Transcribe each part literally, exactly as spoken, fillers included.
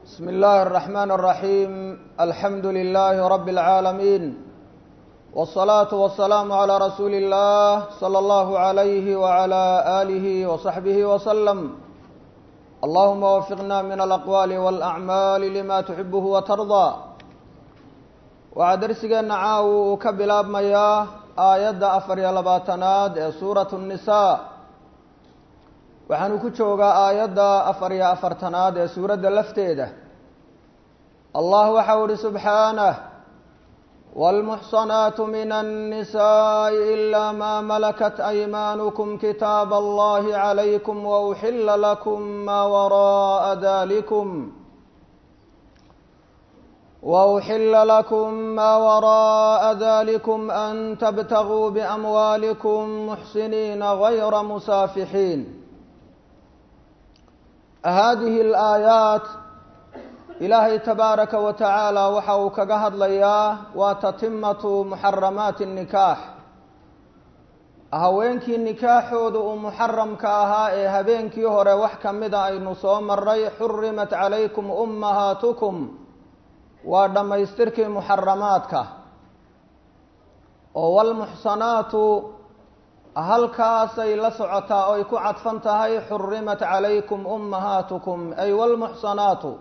بسم الله الرحمن الرحيم الحمد لله رب العالمين والصلاة والسلام على رسول الله صلى الله عليه وعلى آله وصحبه وسلم اللهم وفقنا من الأقوال والأعمال لما تحبه وترضى وعدرسنا عاو كبلاب مياه آيات أفر يلباتناد سورة النساء waxaanu ku joogaa aayadda afar iyo afartanaad ee suuradda lafteeda allah waxa uu yidhi subxaanah waalmuxsanaatu min annisaa'i ilaa maa malakat aymaanukum kitaaba allahi calaykum wa uxilla lakum maa waraa'a daalikum وأحل لكم ما وراء ذلكم أن تبتغوا بأموالكم محسنين غير مسافحين هذه الآيات إلهي تبارك وتعالى وحاو كجهد لياه وتتمة محرمات النكاح هوينكي النكاح ذو محرم كاها هبينكي هوري وحكم مدى أي نصوم الري حرمت عليكم أمهاتكم ودما يستركي محرماتك والمحصنات halkaasay la socotaa oo ay ku cadfan tahay xurimat calaykum ummahaatukum ay walmuxsanaatu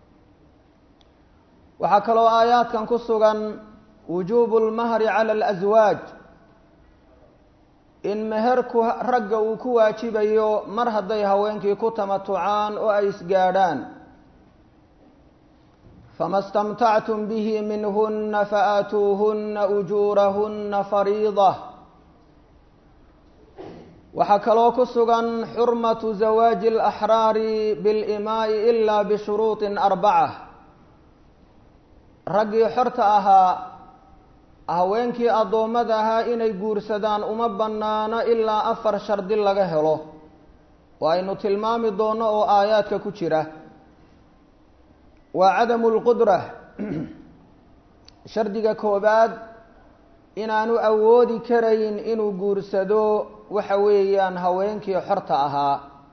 waxaa kaloo aayaadkan ku sugan wujuubu lmahri cala alaswaaj in meherku ragga uu ku waajibayo mar hadday haweenkii ku tamatucaan oo ay isgaadhaan fama stamtactum bihi minhunna faatuuhunna ujuurahunna fariida waxaa kaloo ku sugan xurmatu zawaaji alaxraari bilimaa'i ilaa bishuruuطin arbaca raggii xorta ahaa haweenkii addoommada ahaa inay guursadaan uma bannaano ilaa afar shardi laga helo oo aynu tilmaami doono oo aayaadka ku jira waa cadamu lqudra shardiga koobaad inaanu awoodi karayn inuu guursado waxa weeyaan haweenkii xorta ahaa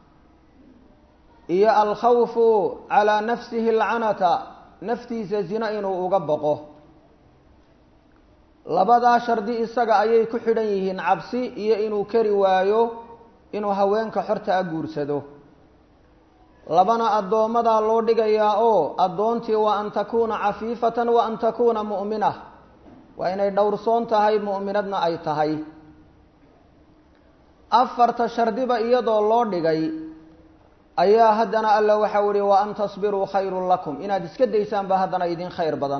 iyo alkhawfu calaa nafsihi alcanata naftiisa zina inuu uga boqo labadaa shardi isaga ayay ku xidhan yihiin cabsi iyo inuu kari waayo inuu haweenka xorta a guursado labana addoommadaa loo dhigayaa oo addoontii waa an takuuna cafiifatan wa an takuuna mu'mina waa inay dhowrsoon tahay mu'minadna ay tahay afarta shardiba iyadoo loo dhigay ayaa haddana alla waxau ihi wa an tasbiruu khayrun lakum inaad iska daysaan ba haddana idin khayr badan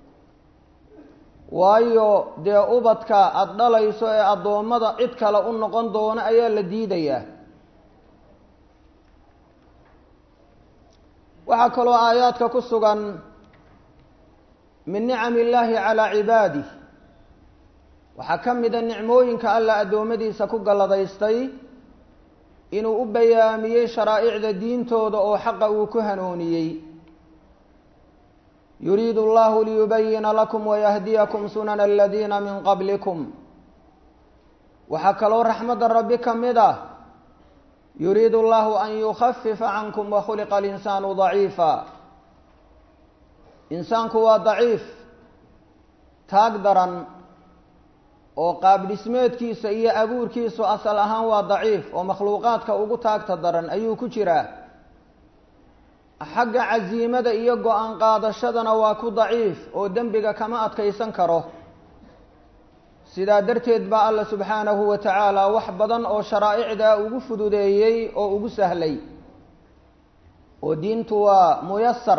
waayo dee ubadka aada dhalayso ee addoommada cid kale u noqon doono ayaa la diidayaa waxaa kaloo aayaadka ku sugan min nicami illaahi calaa cibaadih waxaa ka mida nicmooyinka alla addoommadiisa ku galladaystay inuu u bayaamiyey sharaa'icda diintooda oo xaqa uu ku hanuuniyey yuriidu allahu liyubayina lakum wayahdiyakum sunana aladiina min qablikum waxaa kaloo raxmadda rabbi ka mid ah yuriidu allahu an yukhafifa cankum wakhuliqa alinsaanu daciifa insaanku waa daciif taag daran oo qaab dhismeedkiisa iyo abuurkiisu asal ahaan waa daciif oo makhluuqaadka ugu taagta daran ayuu ku jiraa xagga casiimada iyo go-aan qaadashadana waa ku daciif oo dembiga kama adkaysan karo sidaa darteed baa alla subxaanahu wa tacaala wax badan oo sharaa'icda ugu fududeeyey oo ugu sahlay oo diintu waa muyasar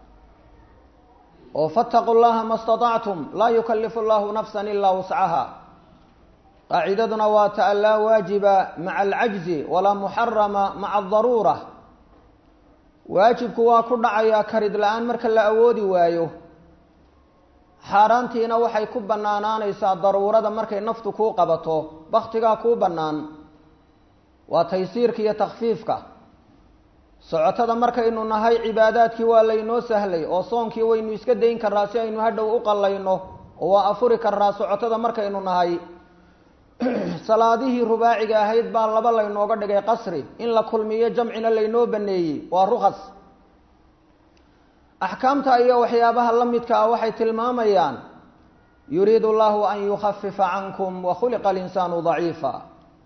oo fattaqu llaha ma statactum laa yukallifu allahu nafsan ilaa wuscaha qaacidaduna waa ta an laa waajiba maca alcajzi walaa muxarama maca aldaruura waajibku waa ku dhacayaa karid la-aan marka la awoodi waayo xaaraantiina waxay ku bannaanaanaysaa daruurada markay naftu kuu qabato baktigaa kuu bannaan waa taysiirka iyo takfiifka socotada markaynu nahay cibaadaadkii waa laynoo sahlay oo soonkii waynu iska dayn karraa si aynu hadhow u qallayno oo waa afuri karraa socotada markaynu nahay salaadihii rubaaciga ahayd baa laba laynooga dhigay qasri in la kulmiyo jamcina laynoo baneeyey waa rukhas axkaamta iyo waxyaabaha la midka ah waxay tilmaamayaan yuriidu allahu an yukhafifa cankum wa khuliqa alinsaanu daciifa.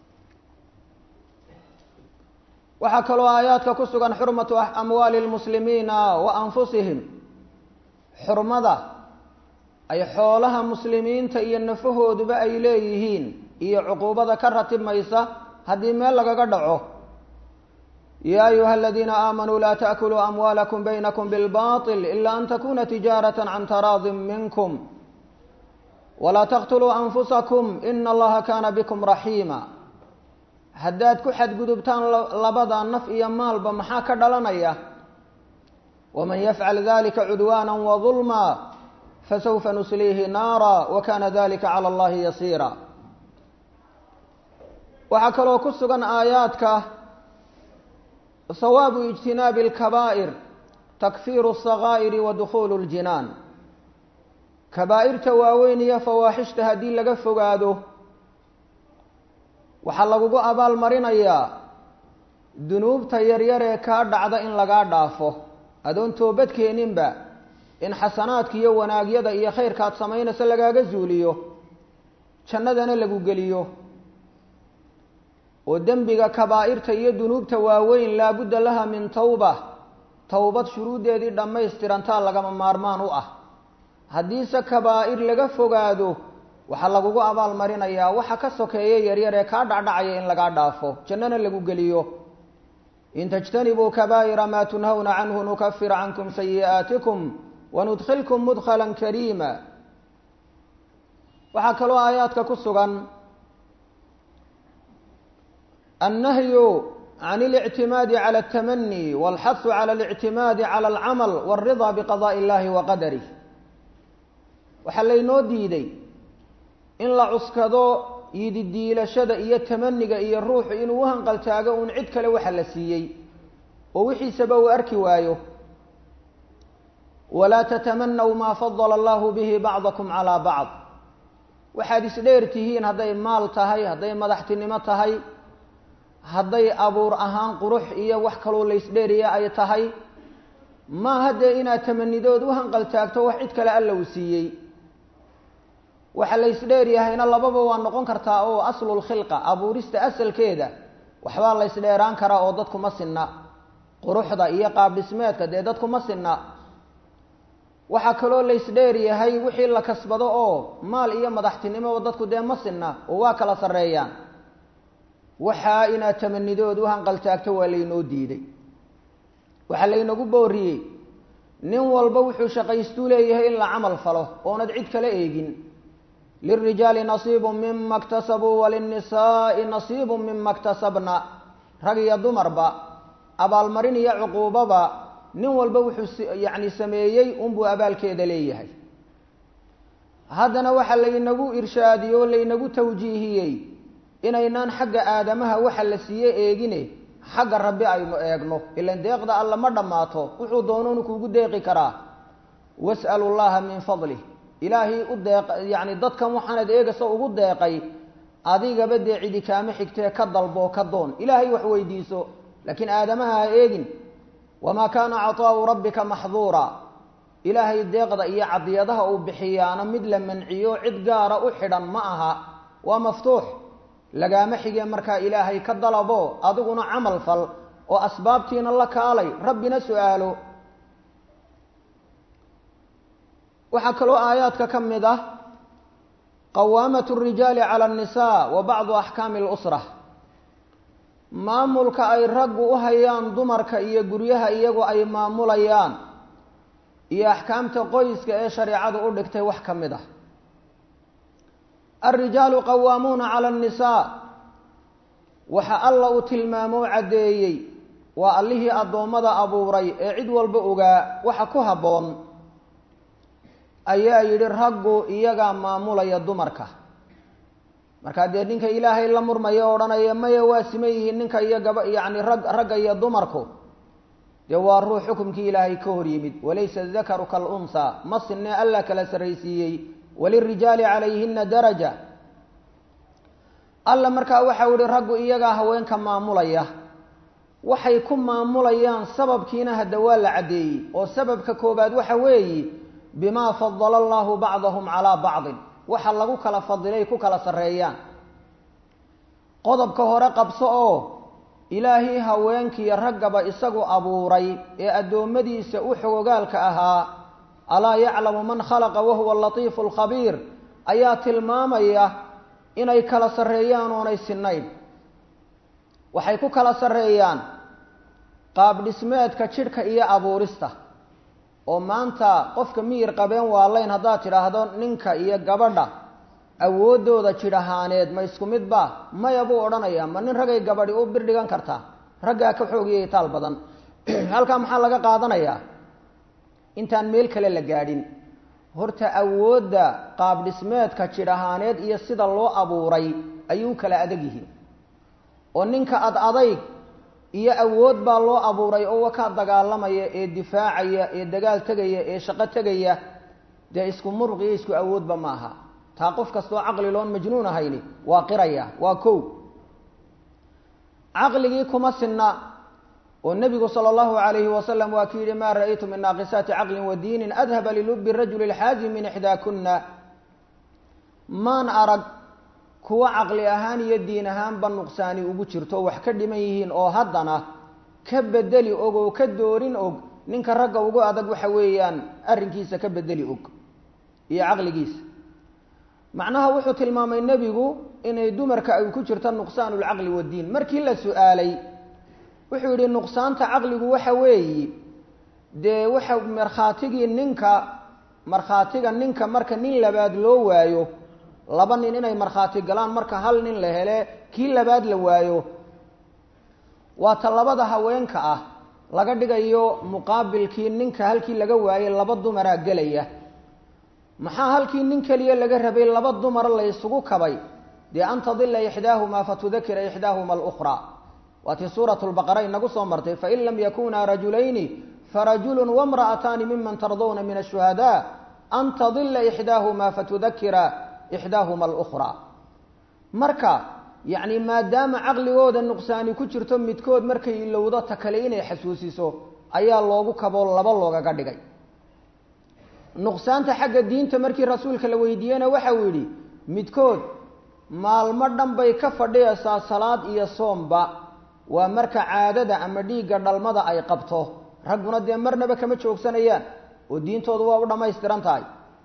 waxaa kaloo aayaadka ku sugan xurmatu amwaali lmuslimiina wa anfusihim, xurmada ay xoolaha muslimiinta iyo nafahooduba ay leeyihiin iyo cuquubada ka ratibmaysa haddii meel lagaga dhaco. yaa ayuha aladiina aamanuu laa taakuluu amwaalakum baynakum bilbaطil ila an takuna tijaarata can taraadin minkum walaa taqtuluu anfusakum ina allaha kaana bikum raxiima. haddaad ku xadgudubtaan labada naf iyo maalba maxaa ka dhalanaya? waman yafcal dalika cudwaana wadulma fasawfa nusliihi naara wakana dalika cala allahi yasiira. waxaa kaloo ku sugan aayaadka sawaabu ijtinaabi alkabaa'ir takfiiru asagaa'iri wa dukhuulu ljinaan. kabaa'irta waaweyn iyo fawaaxishta haddii laga fogaado waxaa lagugu abaal marinayaa dunuubta yaryar ee kaa dhacda in lagaa dhaafo adoon toobad keeninba, in xasanaadka iyo wanaagyada iyo khayrkaad samaynaysa lagaaga zuuliyo, jannadana lagu geliyo. oo dembiga kabaa'irta iyo dunuubta waaweyn laabudda laha min tawba, towbad shuruuddeedii dhammaystirantaa lagama maarmaan u ah. haddiise kabaa'ir laga fogaado waxaa lagugu abaal marinayaa waxa ka sokeeya yaryar ee kaa dhacdhacaya in lagaa dhaafo, jannana lagu geliyo. in tajtanibuu kabaa'ira maa tunhawna canhu nukafir cankum sayi'aatikum wanudkhilkum mudkhalan kariima. waxaa kaloo aayaadka ku sugan annahyu can اlictimaadi cala altamani walxahu cala اlictimaadi cala alcamal wاlridaa biqadaءi illahi wa qadarih. waxaa laynoo diiday in la cuskado yididiilashada iyo tamaniga iyo ruuxu inuu u hanqaltaago uun cid kale waxa la siiyey oo wixiisaba uu arki waayo. walaa tatamanaw maa fadala allahu bihi bacdakum calaa bacd. waxaad isdheer tihiin hadday maal tahay, hadday madaxtinimo tahay, hadday abuur ahaan qurux iyo wax kaloo laysdheeriya ay tahay, maaha dee inaad tamanidood u hanqaltaagto wax cid kale alla uu siiyey. waxa la isdheeryahayna lababa waa noqon kartaa oo aslulkhilqa, abuurista asalkeeda waxbaa la ysdheeraan karaa oo dadku ma sinna. quruxda iyo qaabdhismeedka dee dadku ma sinna. waxaa kaloo la ysdheeryahay wixii la kasbado oo maal iyo madaxtinimo oo dadku dee ma sinna oo waa kala sarreeyaan. waxaa inaad tamanidood u hanqaltaagto waa laynoo diiday. waxaa laynagu booriyey nin walba wuxuu shaqaystuu leeyahay in la camal falo oonad cid kala eegin. lilrijaali nasiibu mima ktasabuu walinnisaa'i nasiibu mima ktasabna. rag iyo dumarba abaalmarin iyo cuquubaba nin walba wuxuu yacni sameeyey unbuu abaalkeeda leeyahay. haddana waxaa laynagu irshaadiyey oo laynagu tawjiihiyey inaynaan xagga aadamaha waxa la siiye eegine xagga rabbi aynu eegno. ilan deeqda alla ma dhammaato, wuxuu doonoonu kuugu deeqi karaa. was'alu llaha min fadlih. ilaahay u deeq yacni dadkan waxaanad eegaysa ugu deeqay adigaba dee cidi kaama xigtee ka dalboo ka doon. ilaahay wax weydiiso, laakiin aadamaha ha eegin. wamaa kaana cataa'u rabbika maxduura. ilaahay deeqda iyo cadiyadaha uu bixiyaana mid la manciyo cid gaara u xidhan ma aha, waa maftuux. lagaama xige markaa ilaahay ka dalabo, adiguna camal fal oo asbaabtiina la kaalay, rabbina su-aalo. waxaa kaloo aayaadka ka mid ah qawaamatu الrijaali calى الnisaa wa bacdu axkaami اlusra. maamulka ay raggu u hayaan dumarka iyo guryaha iyagu ay maamulayaan iyo axkaamta qoyska ee shareecadu u dhigtay wax ka mid ah. alrijaalu qawaamuuna calى الnisaa. waxa alla uu tilmaamo caddeeyey waa allihii addoommada abuuray ee cid walba ogaa waxa ku habboon. ayaa yidhi raggu iyagaa maamulaya dumarka. markaa dee ninka ilaahay la murmaya o odhanaya maya waa siman yihiin ninka iyo gaba yacni rag ragga iyo dumarku, dee waa ruux xukumkii ilaahay ka hor yimid. walaysa dakaru kalunsaa. ma sinne alla kala sarraysiiyey. walirijaali calayhina daraja. alla markaa waxau yihi raggu iyagaa haweenka maamulaya. waxay ku maamulayaan sababkiina hadda waa la cadeeyay oo sababka koobaad waxa weeye bima faddala Allahu ba'dahum ala ba'd waxa lagu kala fadilay ku kala sareeyaan qodobka hore qabso oo ilaahi haweenkii ragaba isagu abuuray ee adoomadiisa u xogogaalka ahaa ala ya'lamu man khalaqa wa huwa al-latiful khabir ayaa tilmaamaya inay kala sareeyaan oo ay sinayn waxay ku kala sareeyaan qaab dhismeedka jidhka iyo abuurista oo maanta qofka miyir qabeen waa leen hadaa tiraahdo ninka iyo gabadha awoodooda jidh ahaaneed ma isku mid ba maya buu odhanaya ma nin ragay gabadhi u bir dhigan karta ragga ka xoogiyay taal badan halka maxaa laga qaadanayaa intaan meel kale la gaadhin horta awoodda qaab dhismeedka jidh ahaaneed iyo sida loo abuuray ayuu kala adag yihiin oo ninka ad adayg iyo awood baa loo abuuray oo ka dagaalamaya ee difaacaya ee dagaal tagaya ee shaqo tagaya de isku muruq iyo isku awoodba maaha taa qof kastoo aqli loon majnuun ahayni waa qiraya waa koow aqligii kuma sinna oo nabigu sallallahu alayhi wa sallam waa kiiri ma ra'aytu min naqisati aqlin wa diinin adhaba li lubbi ar-rajuli al-hazim min ihdakunna man arag kuwa aqli ahaan iyo diin ahaan ban nuqsaani ugu jirto wax ka dhiman yihiin oo haddana ka bedeli og oo ka doorin og ninka ragga ugu adag waxa weeyaan arrinkiisa ka bedeli og iyo aqligiisa macnaha wuxuu tilmaamay nabigu inay dumarka ay ku jirto nuqsaanul aqli wa diin markii la su'aalay wuxuu yiri nuqsaanta aqligu waxa weeyi de waxa marxaatigii ninka marxaatiga ninka marka nin labaad loo waayo laba nin inay marxaati galaan marka hal nin la hele kii labaad la waayo waa talabada haweenka ah laga dhigayo muqaabilkii ninka halkii laga waayay laba dumar ah galaya maxaa halkii nin kaliya laga rabay laba dumar la isugu kabay de anta dhilla ihdaahuma fatudhakira ihdaahuma al-ukhra wa fi suratul baqara inagu soo martay fa in lam yakuna rajulayni farajulun wa imra'atan mimman tardawna min ash-shuhada anta dhilla ihdaahuma fatudhakira ihdaahuma al-ukhra marka yani maadaama aqligooda nuqsaani ku jirto midkood markay ilowdo ta kale inay xasuusiso ayaa loogu kabo laba looga dhigay nuqsaanta xagga diinta markii rasuulka la weydiiyana waxa uu yiri midkood maalmo dhan bay ka fadhiyaysaa salaad iyo soomba waa marka caadada ama dhiiga dhalmada ay qabto raguna de marnaba kama joogsanayaan oo diintoodu waa u dhameystiran tahay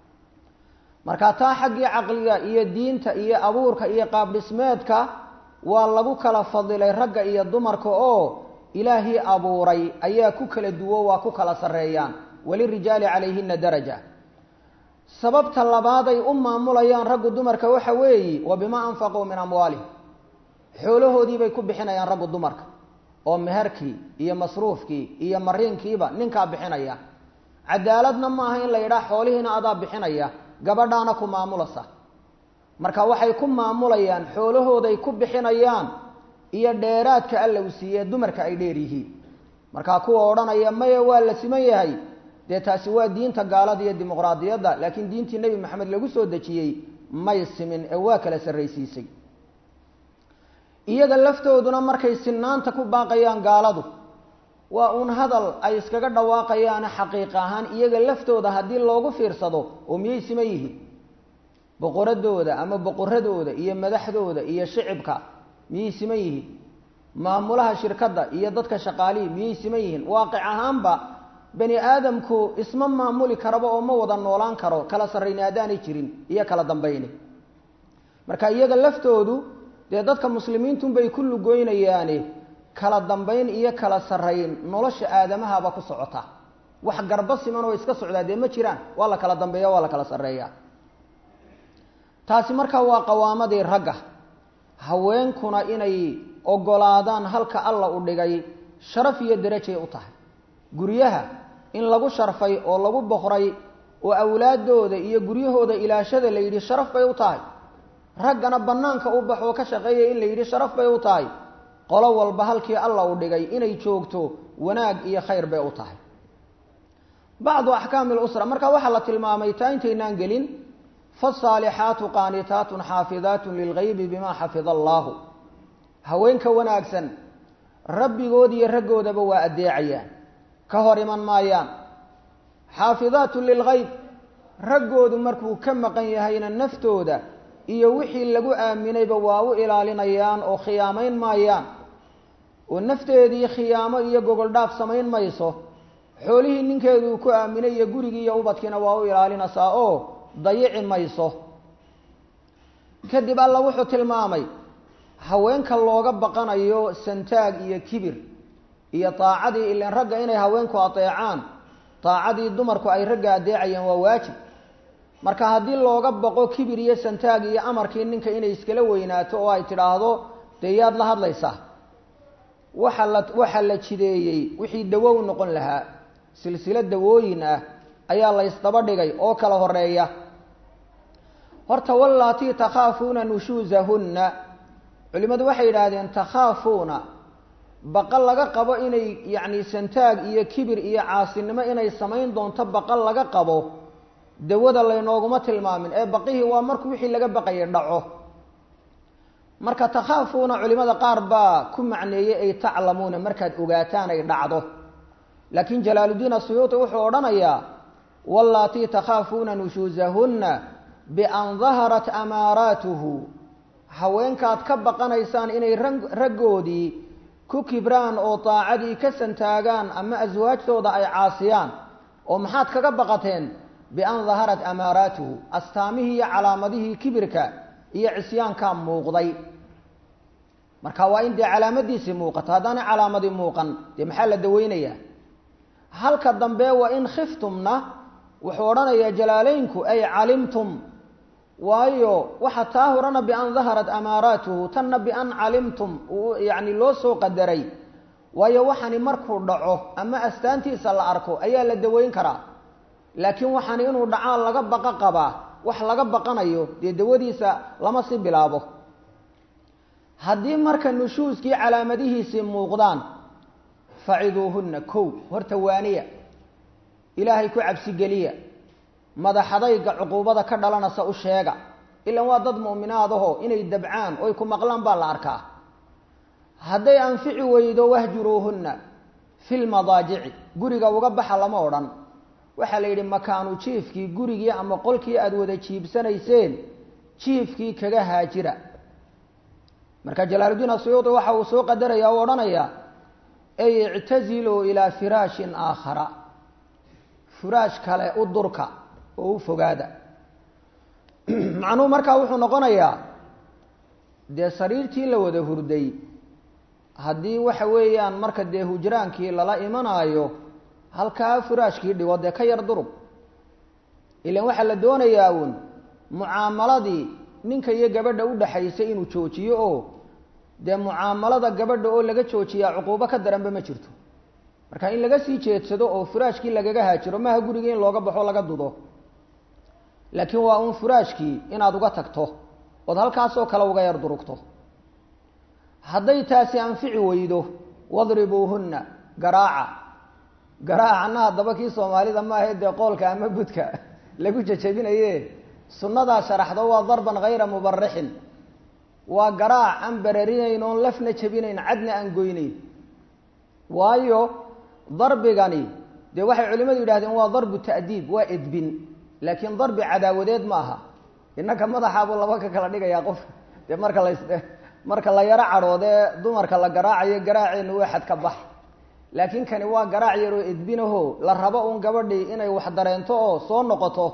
marka taa xaggii aqliga iyo diinta iyo abuurka iyo qaab dhismeedka waa lagu kala fadilay ragga iyo dumarka oo ilaahi abuuray ayaa ku kala duwo waa ku kala sareeyaan wali rijaali calayhinna daraja sababta labaad ay u maamulayaan raggu dumarka waxa weeyi wa bima anfaqu min amwaalihim xoolahoodii bay ku bixinayaan raggu dumarka oo meherkii iyo masruufkii iyo mariinkiiba ninka bixinaya cadaaladna ma aha in la yiraahdo xoolihiina adaa bixinaya gabadhaana ku maamulasa marka waxay ku maamulayaan xoolahooday ku bixinayaan iyo dheeraadka alla u siiyay dumarka ay dheer yihiin marka kuwa oranaya maya waa la siman yahay de taasi waa diinta gaalada iyo dimuqraadiyadda laakiin diintii nabi maxamed lagu soo dajiyay may simin ee waa kala sareysiisay iyaga laftooduna markay sinaanta ku baaqayaan gaaladu waa un hadal ay iskaga dhawaaqayaan xaqiiq ahaan iyaga laftooda hadii loogu fiirsado oo miyay siman yihiin boqoradooda ama boqoradooda iyo madaxdooda iyo shicibka miyay siman yihiin maamulaha shirkadda iyo dadka shaqaalihi miyay siman yihiin waaqic ahaanba bani aadamku isma maamuli karaba oo ma wada noolaan karo kala sareynaadaanay jirin iyo kala dambeeyni marka iyaga laftoodu de dadka muslimiintu bay kullu gooynayaane kala dambeyn iyo kala sareyn nolosha aadamaha ba ku socota wax garba siman oo iska socdaade ma jiraan waa la kala dambeeyo waa la kala sareeyaa taasi marka waa qawaamadii ragga haweenkuna inay ogolaadaan halka alla u dhigay sharaf iyo darajo u tahay guriyaha in lagu sharfay oo lagu boqray oo awlaadooda iyo guryahooda ilaashada la yiri sharaf bay u tahay raggana banaanka u baxo ka shaqeeyay in la yiri sharaf bay u tahay qolo walba halkii alla u dhigay inay joogto wanaag iyo khayr bay u tahay بعض أحكام الأسرة مركا وحلا tilmaamay taanteynaan gelin fasalihatu qanitatun hafizatun lilghayb bima hafiza Allah haweenka wanaagsan rabbigood iyo raggoodaba waa adeecayaan ka hor iman maayaan xaafidaatu lilghayb raggoodu markuu ka maqan yahayna naftooda iyo wixii lagu aaminayba waa u ilaalinayaan oo khiyaamayn maayaan oo nafteedii khiyaamo iyo gogol dhaaf samayn mayso xoolihii ninkeedu ku aaminay iyo gurigii iyo ubadkiina waa u ilaalinaysaa oo dayici mayso kadib alla wuxuu tilmaamay haweenka looga baqanayo santaag iyo kibir iyo taacadii ilaan ragga inay haweenku ateecaan taacadii dumarku ay ragga adeecayeen waa waajib marka haddii looga baqo kibir iyo santaag iyo amarkii ninka inay iskala weynaato oo ay tidhaahdo dee yaad la hadlaysaa waxa la waxaa la jideeyey wixii dawow noqon lahaa silsilad dawooyin ah ayaa la isdaba dhigay oo kala horeeya horta wallaatii takhaafuuna nushuusahunna culimmadu waxay yidhaahdeen takhaafuuna baqal laga qabo inay yacni santaag iyo kibir iyo caasinimo inay samayn doonto baqal laga qabo dawada laynooguma tilmaamin ee baqihii waa markuu wixii laga baqayay dhaco marka takhaafuuna culimada qaar baa ku macneeyey ay taclamuuna markaad ogaataan ay dhacdo laakiin jalaaludiin asuyuuti wuxuu odhanayaa wallaatii takhaafuuna nushuusahunna bian daharat amaaraatuhu haweenkaad ka baqanaysaan inay raggoodii ku kibraan oo taacadii ka santaagaan ama aswaajtooda ay caasiyaan oo maxaad kaga baqateen bian daharat amaaraatuhu astaamihii iyo calaamadihii kibirka iyo cisyaankaa muuqday marka waa in dee calaamadiisii muuqato haddaanay calaamadii muuqan dee maxaa la daweynayaa halka dambe waa in khiftumna wuxuu odhanayaa jalaaleynku ay calimtum waayo waxa taa horana bian daharat amaaraatuhu tanna bian calimtum yacni loo soo qadaray waayo waxani markuu dhaco ama astaantiisa la arko ayaa la daweyn karaa laakiin waxani inuu dhacaan laga baqa qabaa wax laga baqanayo dee dawadiisa lama sii bilaabo haddii marka nushuuskii calaamadihiisii muuqdaan faciduuhunna kow horta waaniya ilaahay ku cabsigeliya madaxadayga cuquubada ka dhalanaysa u sheega ilaan waa dad mu'minaadahoo inay dabcaan oy ku maqlaan baa la arkaa hadday anfici weydo wahjuruuhunna fi lmadaajici guriga uga baxa lama odhan waxaa la yidhi makaanu jiifkii gurigii ama qolkii aada wada jiibsanayseen jiifkii kaga haajira marka jalaaludiin asuyuudi waxa uu soo qadaraya oo odhanaya ay ictaziluu ilaa firaashin aakhara firaash kale u durka oo u fogaada macnuhu markaa wuxuu noqonayaa dee sariirtii la wada hurday haddii waxa weeyaan marka dee hujraankii lala imanaayo halkaa firaashkii dhigo dee ka yar durug ilaan waxaa la doonayaa uun mucaamaladii ninka iyo gabadha u dhaxaysay inuu joojiyo oo dee mucaamalada gabadha oo laga joojiyaa cuquubo ka daranba ma jirto marka in laga sii jeedsado oo firaashkii lagaga haajiro maaha gurigii in looga baxo laga dudo laakiin waa uun firaashkii inaad uga tagto ood halkaasoo kale uga yar durugto hadday taasi anfici weydo wadribuuhunna garaaca garaacana haddaba kii soomaalida ma ahayd dee qoolka ama budka lagu jajabinaye sunnadaa sharaxdo waa darban hayra mubarixin waa garaac aan bararinayn oon lafna jabinayn cadna aan goynayn waayo darbigani dee waxay culimmadu yidhahdeen waa darbu ta'diib waa edbin laakiin darbi cadaawadeed ma aha innaka madaxaabuu laba ka kala dhigayaa qof dee marka las marka la yaro cadhoodee dumarka la garaacayo garaaceenu waa xad ka bax laakiin kani waa garaac yaroo edbinaho la rabo uun gabadhii inay wax dareento oo soo noqoto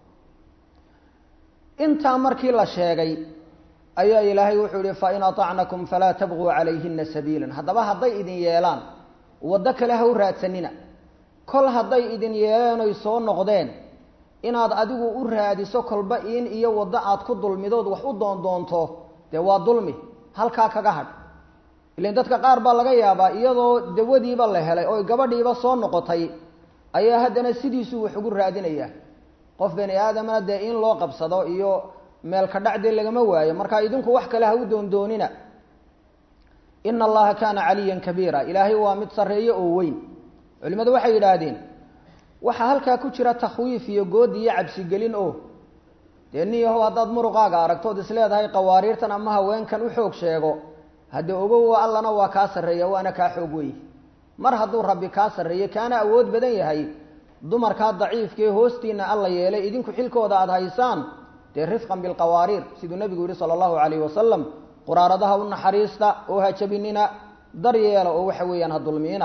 intaa markii la sheegay ayaa ilaahay wuxuu yihi fain aطacnakum falaa tabguu calayhina sabiila haddaba hadday idin yeelaan waddo kale ha u raadsanina kol hadday idin yeeleen oy soo noqdeen inaad adigu u raadiso kolba in iyo waddo aad ku dulmidood wax u doondoonto dee waa dulmi halkaa kaga hadh ilan dadka qaar baa laga yaabaa iyadoo dawadiiba la helay oo gabadhiiba soo noqotay ayaa haddana sidiisuu wax ugu raadinayaa qof bani aadamana dee in loo qabsado iyo meel ka dhacdee lagama waayo marka idinku wax kale ha u doondoonina ina allaha kaana caliyan kabiira ilaahay waa mid sarreeye oo weyn culimmadu waxay yidhaahdeen waxaa halkaa ku jira takhwiif iyo goodi iyo cabsigelin oo dee nin yahow haddaad muruqaaga aragtood isleedahay qawaariirtan ama haweenkan u xoog sheego haddii ogow allana waa kaa sarreeya waana kaa xoog wey mar hadduu rabbi kaa sarreeyo kaana awood badan yahay dumarkaa daciifkaee hoostiina alla yeelay idinku xilkooda aada haysaan dee rifqan bilqawaariir siduu nebigu yihi sala allahu calayhi wasalam quraaradaha u naxariista oo ha jabinina daryeela oo waxa weeyaan ha dulmiina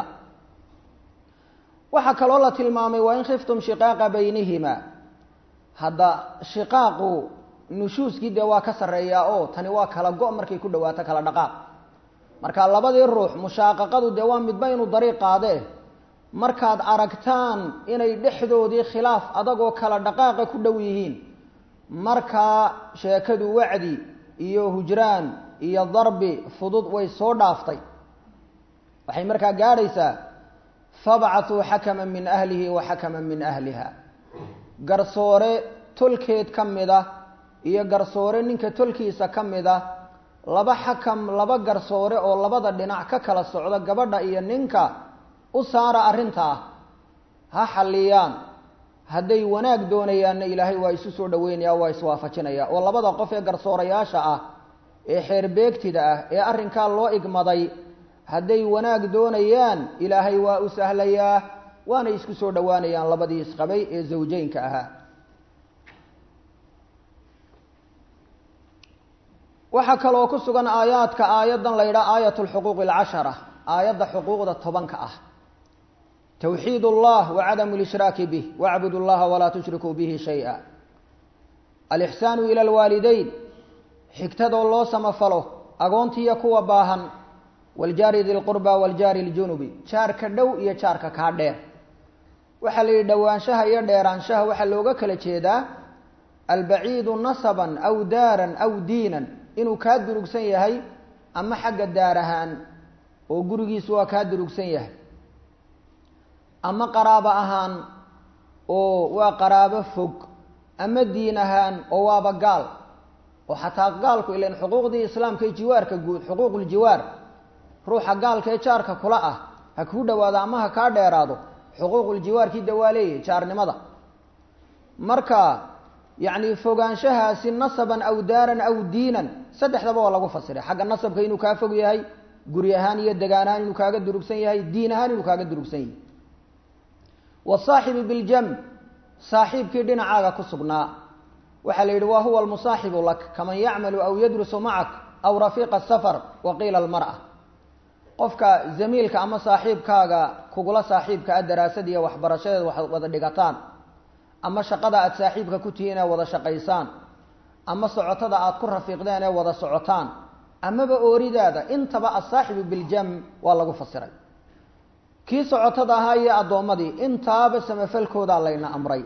waxaa kaloo la tilmaamay waa in khiftum shiqaaqa baynihima hadda shiqaaqu nushuuskii dee waa ka sarreeyaa oo tani waa kala go' markay ku dhawaato kala dhaqaaq marka labadii ruux mushaaqaqadu dee waa midba inuu dariiq qaadee markaad aragtaan inay dhexdoodii khilaaf adagoo kala dhaqaaqa ku dhow yihiin markaa sheekadu wacdi iyo hujraan iyo darbi fudud way soo dhaaftay waxay markaa gaadhaysaa fabcatuu xakaman min ahlihi wa xakaman min ahliha garsoore tolkeed ka mid ah iyo garsoore ninka tolkiisa ka mid ah laba xakam laba garsoore oo labada dhinac ka kala socda gabadha iyo ninka u saara arrintaa ha xalliyaan hadday wanaag doonayaanna ilaahay waa isu soo dhaweynaya waa iswaafajinaya oo labada qof ee garsoorayaasha ah ee xeerbeegtida ah ee arrinkaa loo igmaday hadday wanaag doonayaan ilaahay waa u sahlayaa waana isku soo dhowaanayaan labadii isqabay ee zawjeynka ahaa waxaa kaloo ku sugan aayaadka aayaddan la yidhaha aayat lxuquuq alcashara aayadda xuquuqda tobanka ah twxiid اllah wacadamu lishraaki bih wacbud اllaha walaa tushrikuu bihi shayئa alixsaanu ila alwaalideyn xigtadoo loo samafalo agoontiiyo kuwa baahan waljaari di lqurba waljaari ljunubi jaarka dhow iyo jaarka kaa dheer waxaa la yidhi dhowaanshaha iyo dheeraanshaha waxaa looga kala jeedaa albaciidu nasaban aw daaran aw diinan inuu kaa durugsan yahay ama xagga daar ahaan oo gurigiisu waa kaa durugsan yahay ama qaraabo ahaan oo waa qaraabo fog ama diin ahaan oo waaba gaal oo xataa gaalku ilan xuquuqdii islaamka ee jiwaarka guud xuquuquljiwaar ruuxa gaalka ee jaarka kula ah ha kuu dhawaado ama ha kaa dheeraado xuquuquljiwaarkii dawaaleeyay jaarnimada marka yacni fogaanshahaasi nasaban aw daaran aw diinan saddexdaba waa lagu fasiray xagga nasabka inuu kaa fog yahay guri ahaan iyo degaan ahaan inuu kaaga durugsan yahay diin ahaan inuu kaaga durugsan yahay wasaaxibi biljamb saaxiibkii dhinacaaga ku sugnaa waxaa la yidhi wa huwa almusaaxibu lak kaman yacmalu aw yadrusu macak aw rafiiqa safar wa qiila almar'a qofka zamiilka ama saaxiibkaaga kugula saaxiibka a daraasad iyo waxbarashadeed waxaad wada dhigataan ama shaqada aada saaxiibka ku tihiin ee wada shaqaysaan ama socotada aada ku rafiiqdeen ee wada socotaan amaba ooridaada intaba asaaxibu biljamb waa lagu fasiray kii socotada ahaa iyo addoommadii intaaba samafalkoodaa layna amray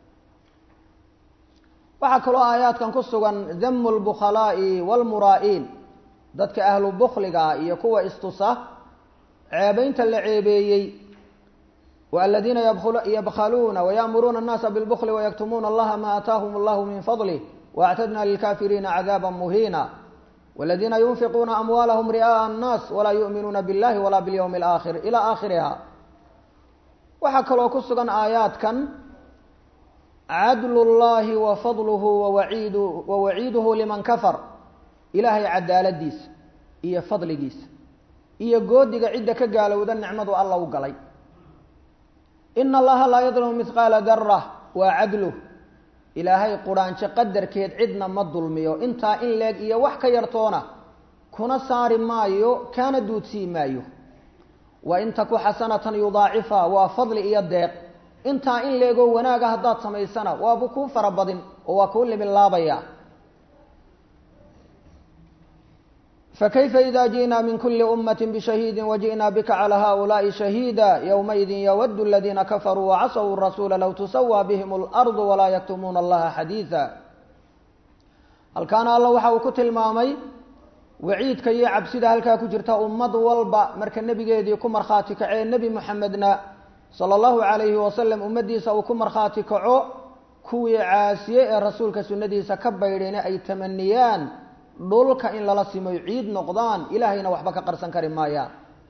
waxaa kaloo aayaadkan ku sugan damu lbukhalaa'i waalmuraa'iin dadka ahlu bukhliga iyo kuwa istusa ceebaynta la ceebeeyey waladiina yabkhaluuna waya'muruuna annaasa bilbukli wayaktumuuna allaha ma aataahum allahu min fadlih waactadna lilkaafiriina cadaaba muhiina والذين ينفقون أموالهم رئاء الناس ولا يؤمنون بالله ولا باليوم الآخر إلى آخرها وحكى كسغن آيات كان عدل الله وفضله ووعيده, ووعيده لمن كفر إلهي عدالة ديس إيا فضل ديس إيا قودك عدك قال وذا النعمة الله وقلي إن الله لا يظلم مثقال ذرة وعدله ilaahay quraansho qadarkeed cidna ma dulmiyo intaa in leeg iyo wax ka yartoona kuna saari maayo kana duudsii maayo wa inta ku xasanatan yudaacifa waa fadli iyo deeq intaa in leego wanaaga haddaad samaysana waaba kuu farabadin oo waa kuu libilaabaya فكيف إذا جئنا من كل أمة بشهيد وجئنا بك على هؤلاء شهيدا يومئذ يود الذين كفروا وعصوا الرسول لو تسوى بهم الأرض ولا يكتمون الله حديثا هل كان الله وحاو كتل مامي وعيد كي عبسيدا هل كاكو جرتا أمد والبا مركا النبي قيدي كمر خاتك عين نبي محمدنا صلى الله عليه وسلم أمدي سو كمر خاتك عو كوي عاسية الرسول كسندي سكبيرين أي تمنيان dhulka in lala simo ciid noqdaan ilaahayna waxba ka qarsan kari maayaan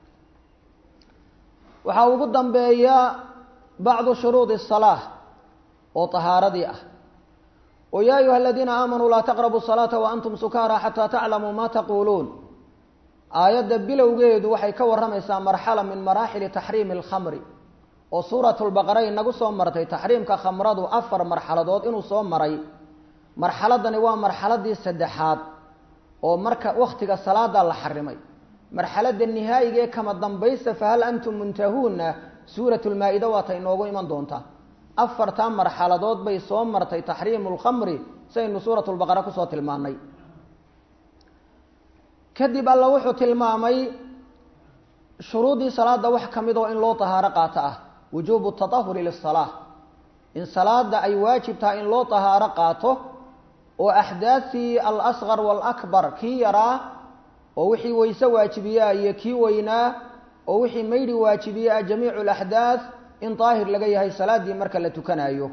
waxa ugu dambeeya bacdu shuruud as-salaah oo tahaaradii ah oo yaa ayuha alladina aamanu la taqrabu as-salata wa antum sukara hatta ta'lamu ma taqulun aayadda bilowgeedu waxay ka warramaysaa marxala min maraaxili taxriimi alkhamri oo suuratulbaqara inagu soo martay taxriimka khamradu afar marxaladood inuu soo maray marxaladani waa marxaladii saddexaad oo marka wakhtiga salaada la xarimay marxaladda nihaayiga ee kama dambaysta fahal antum muntahuuna suuratulmaa-ida waata inoogu iman doontaa afartaa marxaladood bay soo martay taxriimu lkhamri saynu suuratulbaqara kusoo tilmaanay kadib alla wuxuu tilmaamay shuruudii salaada wax ka mid oo in loo tahaaro qaato ah wujuubu tatahuri lisalaa in salaada ay waajib tahay in loo tahaaro qaato oo axdaasii alasqar waalakbar kii yaraa oo wixii weyse waajibiyaa iyo kii weynaa oo wixii maydhi waajibiyaa jamiicu laxdaas in daahir laga yahay salaadii marka la tukanayo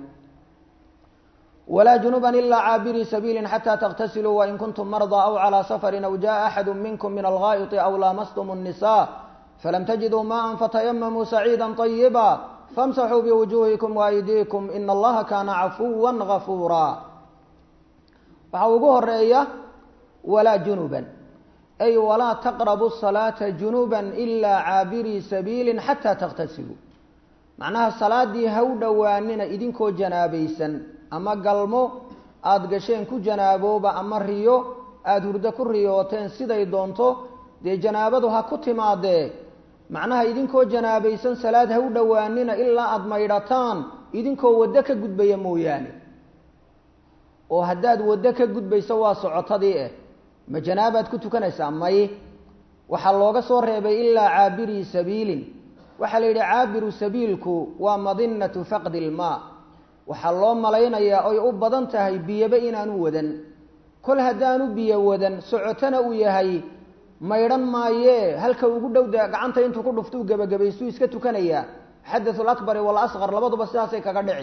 walaa junuban ilaa caabirii sabiilin xataa takhtasiluu wain kuntum mardaa aw calaa safarin aw jaa axadu minkum min algaa'iti aw laamastum الnisaa falam tajiduu maءa fatayamamuu saciida طayiba famsaxuu biwujuuhikum waaydiikum ina allaha kaana cafuwa gafuura waxaa ugu horeeya walaa junuban ay walaa taqrabu salaata junuban ilaa caabirii sabiilin xataa takhtasiluu macnaha salaadii ha u dhowaanina idinkoo janaabaysan ama galmo aada gasheen ku janaabooba ama riyo aada hurdo ku riyooteen siday doonto dee janaabadu ha ku timaadee macnaha idinkoo janaabaysan salaad ha u dhowaanina ilaa aada maydhataan idinkoo waddo ka gudbaya mooyaane oo haddaad waddo ka gudbayso waa socotadii eh ma janaabaad ku tukanaysaa may waxaa looga soo reebay ilaa caabirii sabiilin waxaa la yidhi caabiru sabiilku waa madinatu faqdi ilmaa waxaa loo malaynayaa oy u badan tahay biyaba inaanu wadan kol haddaanu biyo wadan socotana uu yahay maydhan maayee halka ugu dhowda gacanta intuu ku dhuftuu gebagabaystuu iska tukanayaa xadathu lakbari walasqar labaduba sidaasay kaga dhici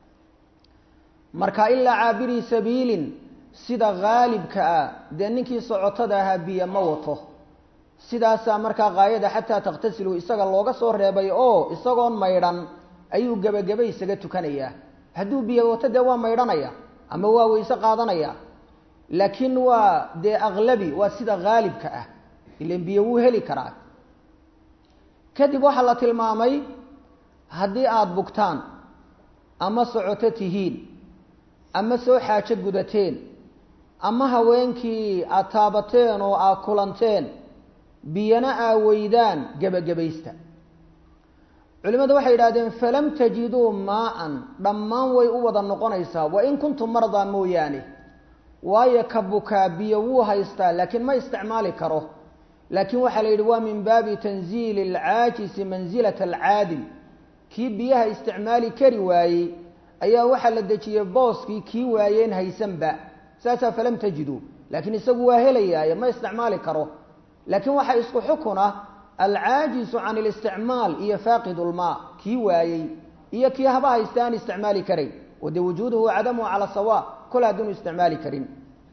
marka ilaa caabirii sabiilin sida haalibka ah dee ninkii socotada ahaa biyo ma wato sidaasaa markaa qaayada xataa takhtasiluu isaga looga soo reebay oo isagoon maydhan ayuu gebagaba isaga tukanayaa hadduu biyo wato dee waa maydhanaya ama waa weyse qaadanaya laakiin waa dee aqlabi waa sida haalibka ah ilan biyo wuu heli karaa kadib waxaa la tilmaamay haddii aada bugtaan ama socoto tihiin ama soo xaajo gudateen ama haweenkii aada taabateen oo aad kulanteen biyana aa weydaan gebagabaysta culimadu waxay yidhahdeen falam tajiduu maa-an dhammaan way u wada noqonaysaa wain kuntum mardaa mooyaane waayo ka bukaa biyo wuu haystaa laakiin ma isticmaali karo laakiin waxaa la yidhi waa min baabi tanziili alcaajisi mansilata alcaadil kii biyaha isticmaali kari waayey ayaa waxaa la dejiyey booskii kii waayeen haysanba saasaa falam tajiduu laakiin isagu waa helayaaye ma isticmaali karo laakiin waxaa isku xukuna alcaajisu can اlisticmaal iyo faaqid lmaa kii waayey iyo kii haba haysta aan isticmaali karayn oo dee wujuuduhu cadamuhu cala sawa kol hadduunu isticmaali karin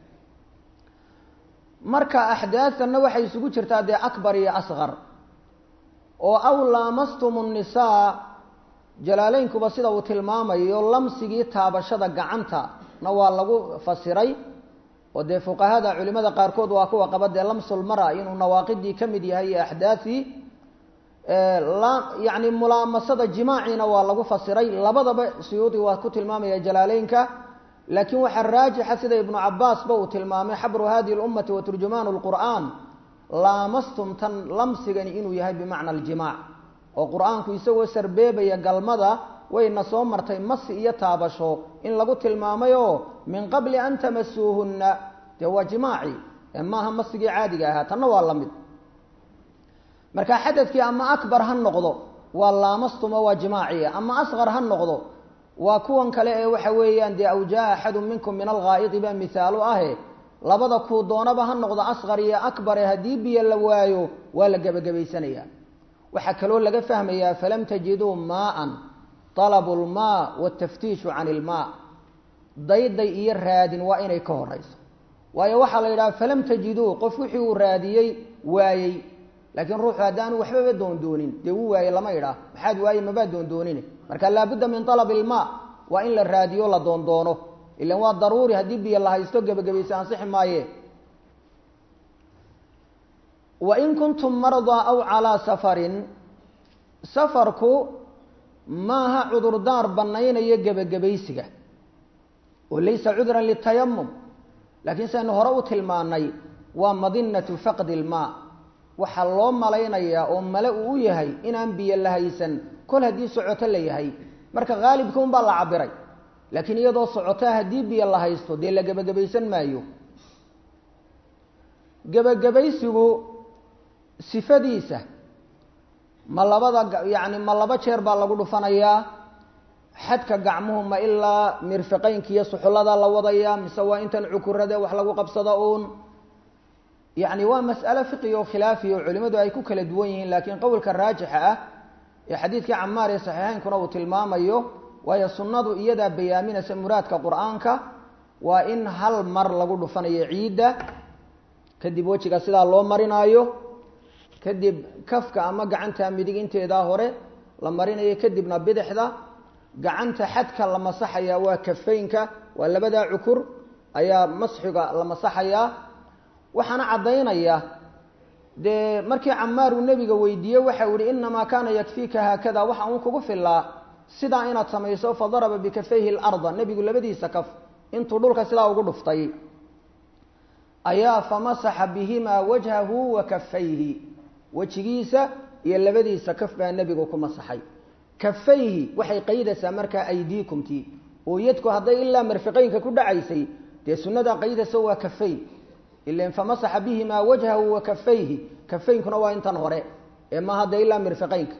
marka axdaasanna waxay isugu jirtaa dee akbar iyo asqar oo aw laamastum الnisaa jalaaleynkuba sida uu tilmaamayo lamsigii taabashada gacanta na waa lagu fasiray oo dee fuqahada culimada qaarkood waa kuwa qaba dee lamsulmara inuu nawaaqidii ka mid yahay iyo axdaasii yani mulaamasada jimaaciina waa lagu fasiray labadaba suyuudi waa ku tilmaamaya jalaaleynka laakiin waxaa raajixa sida ibnu cabaasba uu tilmaamay xabru hadihi اlummati wa turjumaanu lqur'aan laamastum tan lamsigani inuu yahay bimacna aljimaac oo qur-aanku isagoo sarbeebaya galmada wayna soo martay masi iyo taabasho in lagu tilmaamay oo min qabli an tamasuuhunna dee waa jimaaci maaha masigii caadiga ahaa tanna waa la mid marka xadadkii ama akbar ha noqdo waa laamastuma waa jimaaciya ama asqar ha noqdo waa kuwan kale ee waxa weeyaan dee aw jaa axadu minkum min alghaa'idi baa mihaalu ahe labada kuu doonaba ha noqdo asqar iyo akbare haddii biyo la waayo waa la gebagabaysanaya waxaa kaloo laga fahmayaa falam tajiduu maaan talabu lmaa wataftiishu can ilmaa dayday iyo raadin waa inay ka horeyso waayo waxaa la yidhaha falam tajiduu qof wixii uu raadiyey waayey laakiin ruuxu haddaanu waxbaba doondoonin dee wuu waayey lama idhaah maxaad waaye mabaa doondoonine marka laabudda min talabi ilmaa waa in la raadiyo la doondoono ilan waa daruuri haddii biyo la haysto gebagabaysa ansixi maaye wain kuntum mardaa aw calaa safarin safarku maaha cudurdaar bannaynaya gebagabaysiga oo laysa cudran litayamum laakiin saynu hore u tilmaanay waa madinatu faqdi ilmaa waxaa loo malaynayaa oo male uu u yahay inaan biyo la haysan kol haddii socoto la yahay marka haalibka un baa la cabiray laakiin iyadoo socotaa haddii biyo la haysto dee la gebagabaysan maayo. gebagabaysigu sifadiisa ma labada yacni ma laba jeer baa lagu dhufanayaa xadka gacmuhu ma ilaa mirfiqeynka iyo suxullada la wadayaa mise waa intan cukurade wax lagu qabsado uun yacni waa mas'alo fiqi oo khilaafi oo culimmadu ay ku kala duwan yihiin laakiin qowlka raajixa ah ee xadiidkii camaar ee saxiixeynkuna uu tilmaamayo waayo sunnadu iyadaa bayaaminaysa muraadka qur-aanka waa in hal mar lagu dhufanayo ciidda kadib wejiga sidaa loo marinaayo kadib kafka ama gacanta midig inteedaa hore la marinayo kadibna bidixda gacanta xadka la masaxayaa waa kafeynka waa labadaa cukur ayaa masxiga la masaxayaa waxaana caddaynaya dee markii camaar uu nebiga weydiiyey waxa uu yihi inamaa kaana yakfiika haakada waxa uun kugu filaa sidaa inaad samayso fadaraba bikafayhi larda nebigu labadiisa kaf intuu dhulka sidaa ugu dhuftay ayaa famasaxa bihimaa wajhahu wa kafayhi wejigiisa iyo labadiisa kaf baa nebigu ku masaxay. kafayhi waxay qaydaysaa markaa aydiikumtii oo yadku hadday ilaa marfiqeynka ku dhacaysay dee sunnada qaydaysa waa kafay ilan famasaxa bihimaa wajhahu wa kafayhi kafaynkuna waa intan hore ee maaha dee ilaa mirfiqeynka.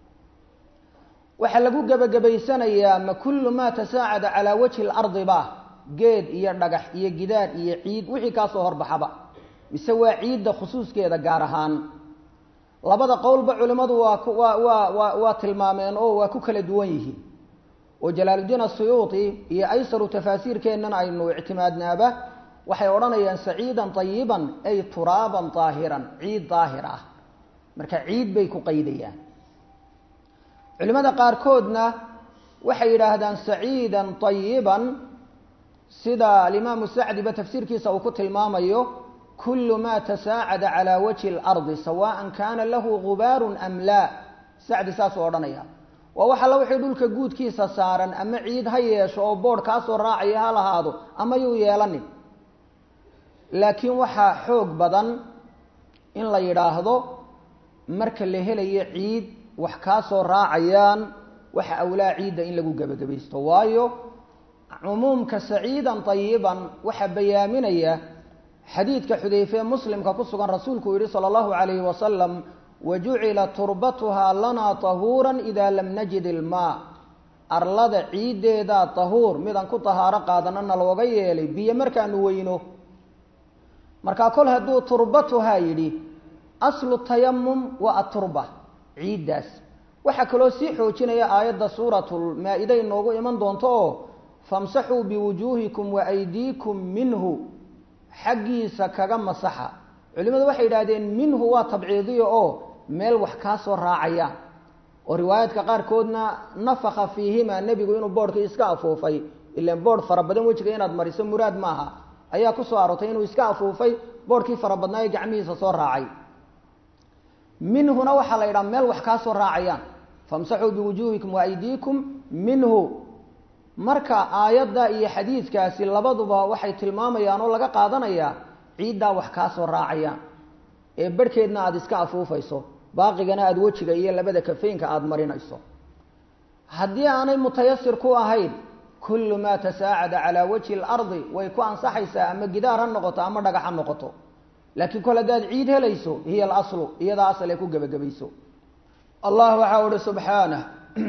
waxaa lagu gebagabaysanayaa ma kullu maa tasaacada calaa wajhi lardi ba geed iyo dhagax iyo gidaar iyo ciid wixii kaasoo horbaxaba mise waa ciidda khusuuskeeda gaar ahaan. labada qowlba culimmadu waa waa waa waa waa tilmaameen oo waa ku kala duwan yihiin oo jalaaludiin asuyuuti iyo aysaru tafaasiirkeennana aynu ictimaadnaaba waxay odhanayaan saciidan tayiban ay turaaban daahiran ciid daahir ah marka ciid bay ku qaydayaan. culimada qaarkoodna waxay yidhaahdaan saciidan tayiban sida alimaamu sacdiba tafsiirkiisa uu ku tilmaamayo kul ma tasaacada calى wajhi اlardi sawaan kana lahu gubaar am laa sacdi saasuu odhanaya waa wax alla wixii dhulka guudkiisa saaran ama ciid ha yeesho oo boodh kaasoo raacaya ha lahaado ama yuu yeelanin laakiin waxaa xoog badan in la yidhaahdo marka la helayo ciid wax kaasoo raacayaan waxa awlaa ciidda in lagu gebagabaysto waayo cumuumka saciidan tayiban waxaa bayaaminaya xadiidka xudayfe muslimka ku sugan rasuulku uu yihi salى اllahu عalayhi wasalam wajucila turbatuha lana tahuura ida lam najid ilmaa arlada ciiddeedaa tahuur midaan ku tahaaro qaadanana looga yeelay biyo markaanu weyno markaa kol hadduu turbatuhaa yidhi aslu tayamum wa aturba ciiddaas waxaa kaloo sii xoojinaya aayadda suuratulmaa-ida inoogu iman doonto oo famsaxuu biwujuuhikum waaydiikum minhu xaggiisa kaga masaxa culimadu waxay yidhaahdeen minhu waa tabciidiya oo meel wax kaa soo raacayaan oo riwaayaadka qaarkoodna nafaka fiihima nebigu inuu boodhkii iska afuufay ilaan boodh fara badan wejiga inaad mariso muraad maaha ayaa ku soo aroortay inuu iska afuufay boodhkii fara badnaa ee gacmihiisa soo raacay. minhuna waxaa la yidhaha meel wax kaa soo raacayaan famsaxuu biwujuuhikum waaydiikum minhu marka aayadda iyo xadiidkaasi labaduba waxay tilmaamayaan oo laga qaadanayaa ciiddaa wax kaa soo raacayaan ee barhkeedna aada iska afuufayso baaqigana aada wejiga iyo labada kafeynka aada marinayso. haddii aanay mutayasir ku ahayn kullu maa tasaacada calaa wajhi اlardi way ku ansaxaysaa ama gidaar ha noqoto ama dhagax ha noqoto laakiin kol haddaad ciid helayso hiya alaslu iyadaa asal ay ku gebagabayso. allah waxaa uhi subxaanah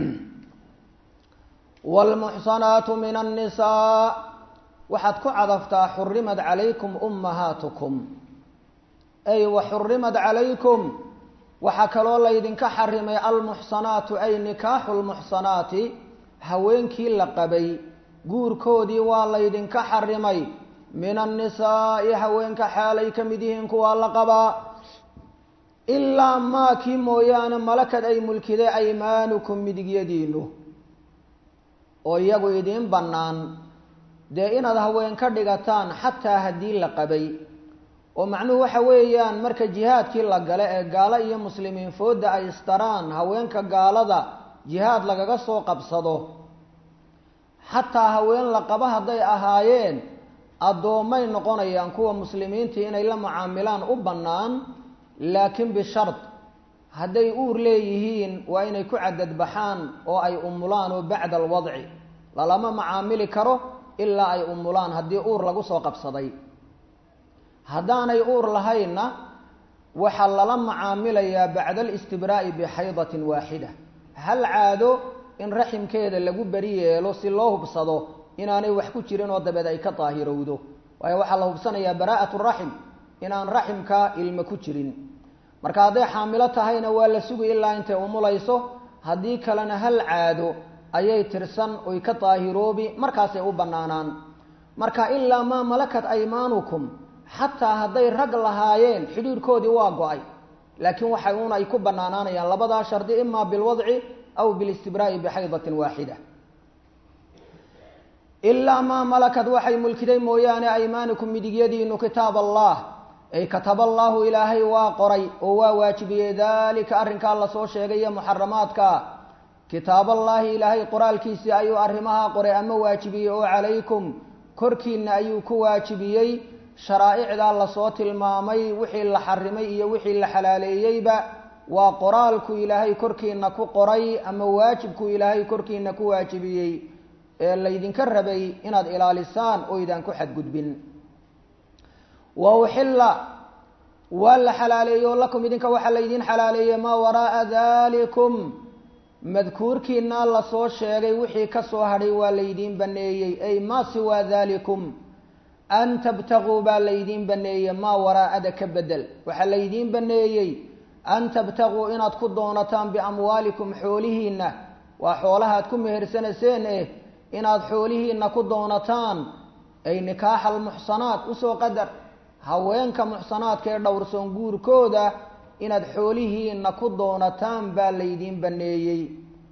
wاlmuxsanaatu min الnisaa waxaad ku cadaftaa xurimad calaykum ummahaatukum ay waxurimad calaykum waxaa kaloo laydinka xarimay almuxsanaatu ay nikaaxu lmuxsanaati haweenkii la qabay guurkoodii waa laydinka xarimay min annisaa'i haweenka xaalay ka mid yihiin kuwaa la qabaa ilaa maakii mooyaane malakad ay mulkiday aymaanukum midigyadiinu oo iyagu idiin bannaan dee inaad haween ka dhigataan xataa haddii la qabay oo macnuhu waxa weeyaan marka jihaadkii la gale ee gaalo iyo muslimiin fooda ay istaraan haweenka gaalada jihaad lagaga soo qabsado xataa haween la qaba hadday ahaayeen addoomay noqonayaan kuwa muslimiinta inay la mucaamilaan u bannaan laakiin bishard hadday uur leeyihiin waa inay ku cadad baxaan oo ay umulaan oo bacda alwadci lalama macaamili karo ilaa ay umulaan haddii uur lagu soo qabsaday haddaanay uur lahaynna waxaa lala macaamilayaa bacda alistibraa'i bixaydatin waaxida hal caado in raximkeeda lagu beri yeelo si loo hubsado inaanay wax ku jirin oo dabeed ay ka daahirowdo waayo waxaa la hubsanayaa baraa'atu raxim inaan raximka ilmo ku jirin marka hadday xaamilo tahayna waa la sugi ilaa intay umulayso haddii kalena hal caado ayay tirsan oy ka daahiroobi markaasay u bannaanaan marka ilaa maa malakat aymaanukum xataa hadday rag lahaayeen xidhiidhkoodii waa go-ay laakiin waxay uun ay ku bannaanaanayaan labadaa shardi imaa bilwadci aw bilistibraa'i bixaydatin waaxida ilaa maa malakad waxay mulkiday mooyaane aymaanukum midigyadiinu kitaab allah ay kataba allaahu ilaahay waa qoray oo waa waajibiyey daalika arrinkaa la soo sheegay iyo muxaramaadka kitaaballaahi ilaahay qoraalkiisii ayuu arrimahaa qoray ama waajibiyey oo calaykum korkiinna ayuu ku waajibiyey sharaa'icdaa lasoo tilmaamay wixii la xarimay iyo wixii la xalaaleeyeyba waa qoraalku ilaahay korkiina ku qoray ama waajibku ilaahay korkiina ku waajibiyey ee laydinka rabay inaad ilaalisaan oo idaan ku xadgudbin wa uxilla waa la xalaaleeyo lakum idinka waxaa laydin xalaaleeyey maa waraa'a daalikum madkuurkiina lasoo sheegay wixii ka soo hadhay waa laydiin baneeyey ay maa siwaa daalikum an tabtaguu baa laydiin baneeyey maa waraa'ada ka bedel waxaa laydiin baneeyey an tabtaguu inaad ku doonataan biamwaalikum xoolihiina waa xoolahaad ku mehersanayseen eh inaad xoolihiina ku doonataan ay nikaaxa almuxsanaat usoo qadar haweenka muxsanaadka ee dhowrsoon guurkooda inaad xoolihiina ku doonataan baa laydiin baneeyey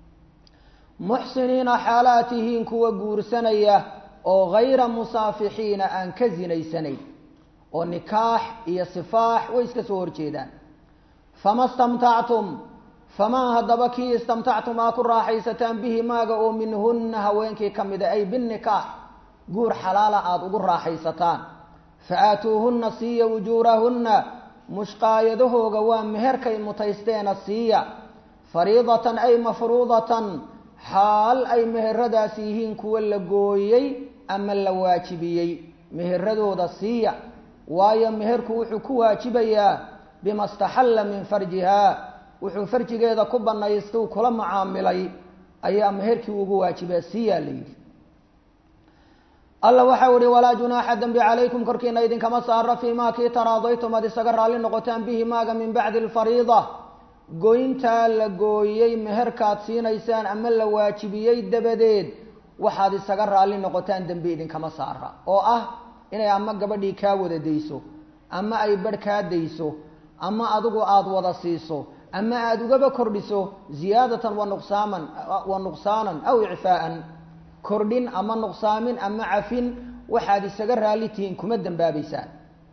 muxsiniina xaalaatihiin kuwa guursanaya oo hayra musaafixiina aan ka zinaysanayn oo nikaax iyo sifaax way iska soo horjeedaan fama stamtactum famaa haddaba kii istamtactum aa ku raaxaysataan bihi maaga oo minhunna haweenkii ka mida ay binikaax guur xalaala aada ugu raaxaysataan fa aatuuhunna siiya ujuurahunna mushqaayadahooga waa meherkay mutaysteena siiya fariidatan ay mafruudatan xaal ay meheradaas yihiin kuwa la gooyey ama la waajibiyey meheradooda siiya waayo meherku wuxuu ku waajibayaa bima staxalla min farjihaa wuxuu farjigeeda ku banaystay kula macaamilay ayaa meherkii ugu waajibaa siiyaa la yidhi alla waxau ihi walaa junaaxa dembi calaykum korkiina idinkama saara fii maa kii taraadaytum aad isaga raalli noqotaan bihi maaga min bacdi alfariida goyntaa la gooyey meherkaad siinaysaan ama la waajibiyey dabadeed waxaad isaga raalli noqotaan dembi idinkama saara oo ah inay ama gabadhii kaa wada dayso ama ay barh kaa dayso ama adigu aada wada siiso ama aada ugaba kordhiso ziyaadatan wa nuqsaaman wa nuqsaanan aw icfaa'an kordhin ama nuqsaamin ama cafin waxaad isaga raalli tihiin kuma dembaabaysaan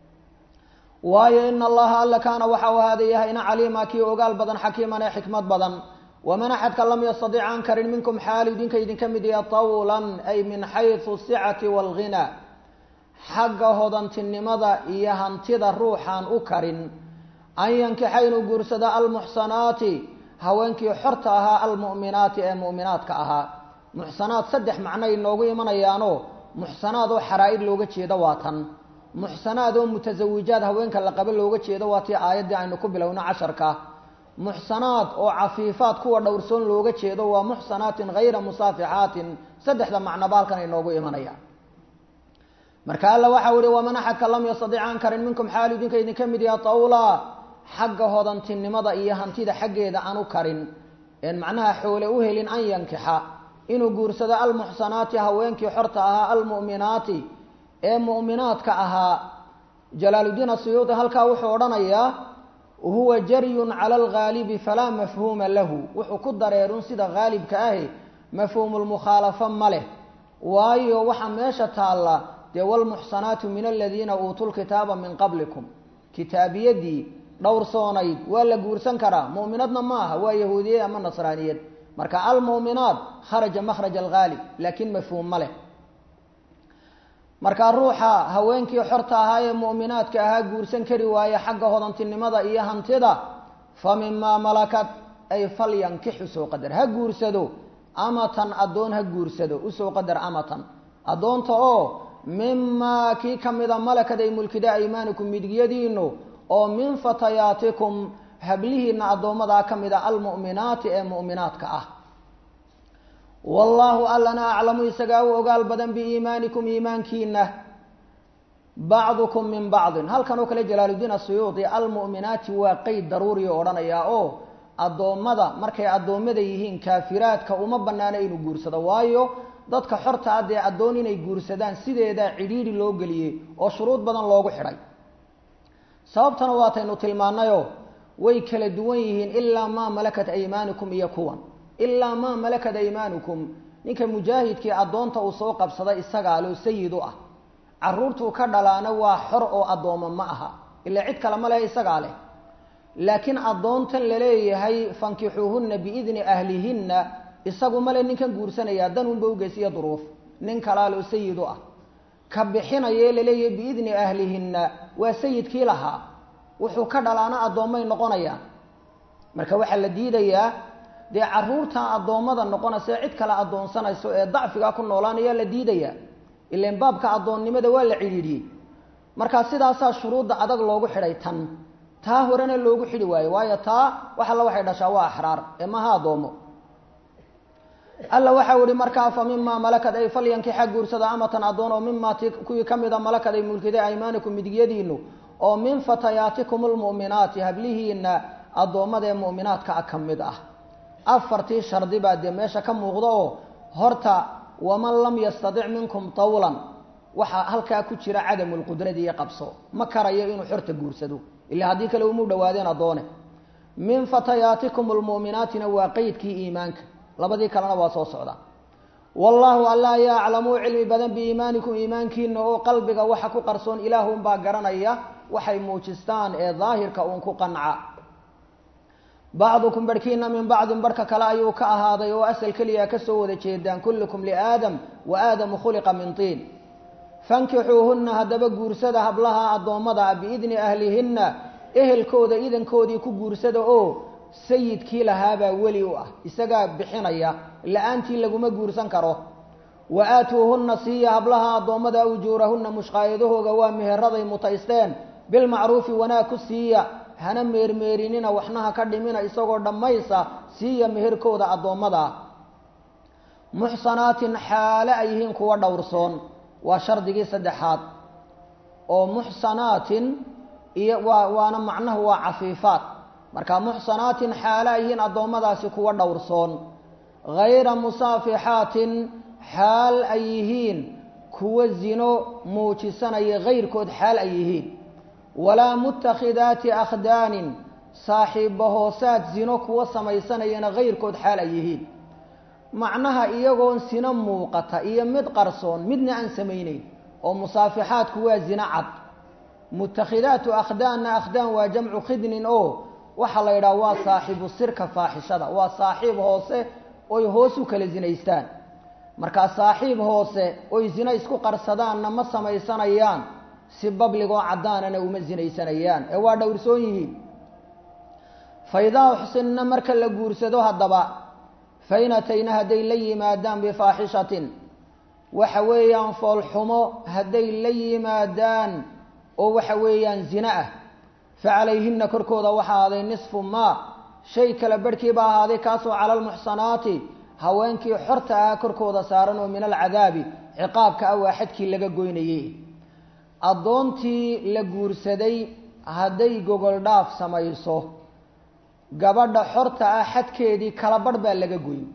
waayo ina allaha alla kaana waxa u ahaada yahayna caliima kii ogaal badan xakiiman ee xikmad badan waman axadka lam yastadic aan karin minkum xaal idinka idinka mid yaha tawlan ay min xaysu sicati waalghina xagga hodantinimada iyo hantida ruuxaan u karin an yankixa inuu guursada almuxsanaati haweenkii xorta ahaa almu'minaati ee mu'minaadka ahaa muxsanaad saddex macno inoogu imanayaanoo muxsanaad oo xaraa'id looga jeedo waa tan muxsanaad oo mutasawijaad haweenka la qaba looga jeedo waa tii aayaddii aynu ku bilowno casharka muxsanaad oo cafiifaad kuwa dhowrsoon looga jeedo waa muxsanaatin hayra musaafixaatin saddexda macnoba halkan inoogu imanayaan marka alla waxau ihi waman axadka lam yastadic aan karin minkum xaal idinka idinka mid yaha tawlaa xagga hodantinimada iyo hantida xaggeeda aan u karin een macnaha xoole u helin an yankixa inuu guursado almuxsanaati haweenkii xorta ahaa almu'minaati ee mu'minaadka ahaa jalaaludiin asuyuudi halkaa wuxuu odhanayaa huwa jaryun cala alghaalibi falaa mafhuuma lahu wuxuu ku dareerun sida haalibka ahi mafhuumulmukhaalafo ma leh waayo waxaa meesha taalla dee walmuxsanaatu min aladiina uutuu lkitaaba min qablikum kitaabiyadii dhowrsoonayd waa la guursan karaa, mu'minadna ma aha, waa yahuudiyad ama nasraaniyad. marka almu'minaat kharaja makhraj alghaalib, laakiin mafhuum ma leh. markaa ruuxa haweenkii xorta ahaa ee mu'minaadka ahaa guursan kari waaye xagga hodantinimada iyo hantida, fa mimaa malakat ay falyankixu soo qadar ha guursado, amatan addoon ha guursado, usoo qadar amatan addoonta oo mimaa kii ka mida malakad ay mulkida aymaanikum midigyadiinu, oo min fatayaatikum hablihiina addoomadaa ka mida almu'minaati ee mu'minaadka ah. wallaahu allana aclamu isagaa u ogaal badan biiimaanikum iimaankiina, bacdukum min bacdin. halkan oo kale jalaaludiin asuyuudi almu'minaati waa qeyd daruuriya odhanayaa oo addoommada markay addoommada yihiin kaafiraadka uma banaana inuu guursado, waayo dadka xorta ah dee addoon inay guursadaan sideedaa cidhiidhi loo geliyey oo shuruud badan loogu xidhay. sababtana waataynu tilmaanayoo way kala duwan yihiin ilaa maa malakat aymaanikum iyo kuwan. ilaa maa malakat aymaanukum ninka mujaahidkii addoonta uu soo qabsaday isagaa loo sayid u ah, caruurtuu ka dhalaana waa xor oo addooma ma aha, ilaa cid kale ma leh isagaa leh. laakiin addoontan laleeyahay fankixuuhunna biidni ahlihinna isagu male ninkan guursanaya dan unba ugeysiya duruuf, nin kalaa loo sayid u ah. ka bixinaye laleeyahay biidni ahlihinna waa sayidkii lahaa, wuxuu ka dhalaana addoommay noqonayaan. marka waxaa la diidayaa dee caruurta addoommada noqonaysa cid kale addoonsanayso ee dacfigaa ku noolaanaya la diidayaa, ilaan baabka addoonnimada waa la cidhiidhiyey. markaa sidaasaa shuruudda adag loogu xidhay tan, taa horena loogu xidhi waayo, waayo taa wax alla waxay dhashaa waa axraar ee maha addoomo. alla waxau ihi markaa fa mimaa malakad ay falyankixa guursada amatan addoon oo mimaa ti kuwii ka mida malakad ay mulkiday aymaanikum midigyadiinu, oo min fatayaatikum almu'minaati hablihiina addoommada ee mu'minaadka ah ka mid ah. afartii shardi baa dee meesha ka muuqda oo horta waman lam yastadic minkum tawlan waxaa halkaa ku jira cadamulqudradi iyo qabso, ma karayo inuu xorta guursado ilaa haddii kale umu dhawaadeen addoone. min fatayaatikum almu'minaatina waa qeydkii iimaanka, labadii kalena waa soo socda. wallaahu alla ayaa aclamu cilmi badan biiimaanikum iimaankiina oo qalbiga waxa ku qarsoon ilaahunbaa garanaya, waxay muujistaan ee daahirka uun ku qanca. bacdukum barhkiina min bacdin barhka kale ayuu ka ahaaday oo asal keliya ka soo wada jeedaan, kullukum liaadam wa aadamu khuliqa min tiin. fankixuuhunna haddaba guursada hablaha addoommada biidni ahlihinna ehelkooda idankoodii ku guursada oo sayidkii lahaabaa weli u ah, isagaa bixinaya, la-aantii laguma guursan karo. wa aatuuhunna siiya hablaha addoommada ujuurahunna mushqaayadahooga waa meheraday mutaysteen, bilmacruufi wanaag ku siiya, hana meermeerinina waxna ha ka dhimina, isagoo dhammaysa siiya meherkooda addoommada. muxsanaatin xaale ay yihiin kuwa dhowrsoon waa shardigii saddexaad, oo muxsanaatin iyo waa waana macnahu waa cafiifaat. marka muxsanaatin xaale ay yihiin addoommadaasi kuwa dhowrsoon, hayra musaafixaatin xaal ay yihiin kuwa zino muujisanaya hayrkood xaal ay yihiin, walaa mutakhidaati akhdaanin saaxiibba hoosaad zino kuwa samaysanayana hayrkood xaal ay yihiin. macnaha iyagoon sino muuqata iyo mid qarsoon midna aan samayneyn, oo musaafixaadku waa zino cad, mutakhidaatu akhdaanna akhdaan waa jamcu khidnin oo waxaa la yidhaha waa saaxiibu sirka faaxishada, waa saaxiib hoose oy hoos u kala zinaystaan. markaa saaxiib hoose oy zino isku qarsadaanna ma samaysanayaan, si babligoo caddaanana uma zinaysanayaan, ee waa dhowrsoon yihiin. fa idaa uxsinna marka la guursado haddaba, fain atayna hadday la yimaadaan bifaaxishatin waxa weeyaan foolxumo hadday la yimaadaan oo waxa weeyaan zina ah, facalayhina korkooda waxaa ahaaday nisfu maa shay kala barhkii baa ahaaday kaasoo cala almuxsanaati haweenkii xorta ah korkooda saaran oo min alcadaabi ciqaabka ah waa xadkii laga goynayey. addoontii la guursaday hadday gogol dhaaf samayso, gabadha xorta ah xadkeedii kala barh baa laga goyn.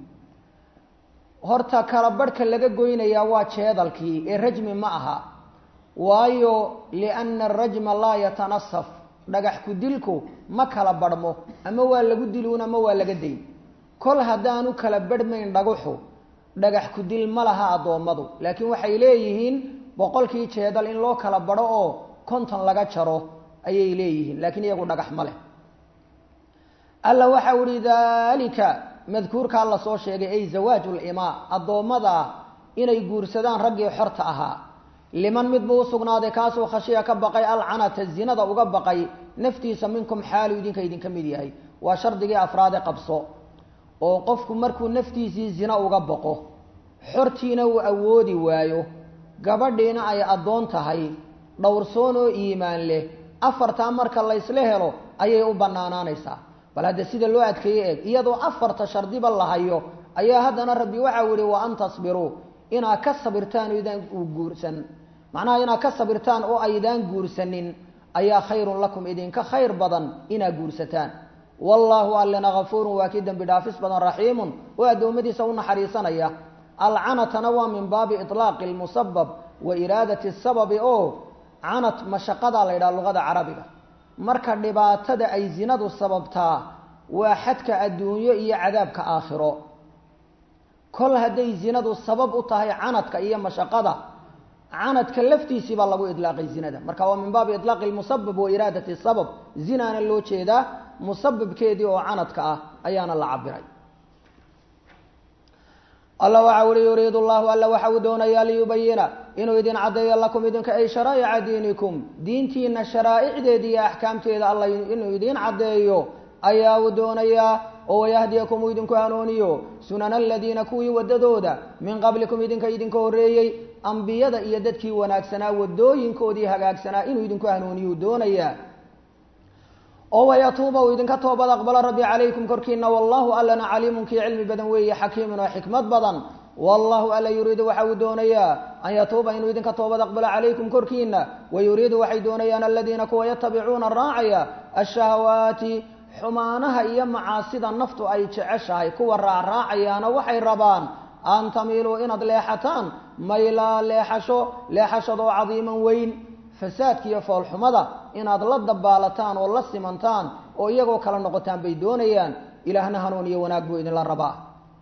horta kala barhka laga goynayaa waa jeedalkii ee rajmi ma aha, waayo lianna arajma laa yatanasaf, dhagax ku dilku ma kala barhmo, ama waa lagu diluun ama waa laga dayn. kol haddaanu kala barhmayn dhagaxu, dhagax ku dil ma laha addoommadu, laakiin waxay leeyihiin boqolkii jeedal in loo kala badho oo konton laga jaro ayay leeyihiin laakiin iyagu dhagax ma leh alla waxa uu yidhi daalika madkuurkaa la soo sheegay ay zawaaju limaa addoommada inay guursadaan raggii xorta ahaa liman mid buu u sugnaaday kaasuu khashiya ka baqay alcanata zinada uga baqay naftiisa minkum xaalu idinka idinka mid yahay waa shardigii afraade qabso oo qofku markuu naftiisii zina uga baqo xortiina uu awoodi waayo gabadhiina ay addoon tahay dhowrsoon oo iimaan leh afartaa marka laysla helo ayay u bannaanaanaysaa bal hadda sida loo adkeeye eeg iyadoo afarta shardiba la hayo ayaa haddana rabbi waxa uu yihi wa an tasbiruu inaad ka sabirtaan oo idaan u guursan macnaha inaad ka sabirtaan oo aydaan guursanin ayaa khayrun lakum idinka khayr badan inaad guursataan wallaahu allana gafuurun waa kii dembi dhaafis badan raxiimun oo addoommadiisa u naxariisanaya alcanatana waa min baabi itlaaqi lmusabab wa iraadati sababi oo canat mashaqadaa la yidhaha luqada carabiga marka dhibaatada ay zinadu sababtaa waa xadka adduunyo iyo cadaabka aakhiro kol hadday zinadu sabab u tahay canadka iyo mashaqada canadka laftiisii baa lagu idlaaqay zinada marka waa min baabi itlaaqi lmusabab wa iraadati sabab zinaana loo jeedaa musababkeedii oo canadka ah ayaana la cabiray alla waxa uli yuriidu allahu alla waxa uu doonayaa liyubayina inuu idin caddeeyo lakum idinka ay sharaa'ica diinikum diintiina sharaa'icdeeda iyo axkaamteeda alla inuu idin caddeeyo ayaa uu doonayaa oo wayahdiyakum uu idinku hanuuniyo sunana aladiina kuwii wadadooda min qablikum idinka idinka horreeyey ambiyada iyo dadkii wanaagsanaa wadooyinkoodii hagaagsanaa inuu idinku hanuuniyo doonayaa oo wayatuuba uu idinka toobad aqbala rabbi calaykum korkiina wallahu allana caliimun kii cilmi badan weeye xakiimun oo xikmad badan wallahu alla yuriidu waxa uu doonayaa an yatuuba inuu idinka toobad aqbala calaykum korkiina wayuriidu waxay doonayaan aladiina kuwa yatabicuuna raacaya ashahawaati xumaanaha iyo macaasida naftu ay jeceshahay kuwa raacraacayaana waxay rabaan an tamiiluu inaad leexataan maylaa leexasho leexashadoo cadiiman weyn fasaadka iyo foolxumada inaad la dabaalataan oo la simantaan oo iyagoo kala noqotaan bay doonayaan ilaahna hanuun iyo wanaag buu idinla rabaa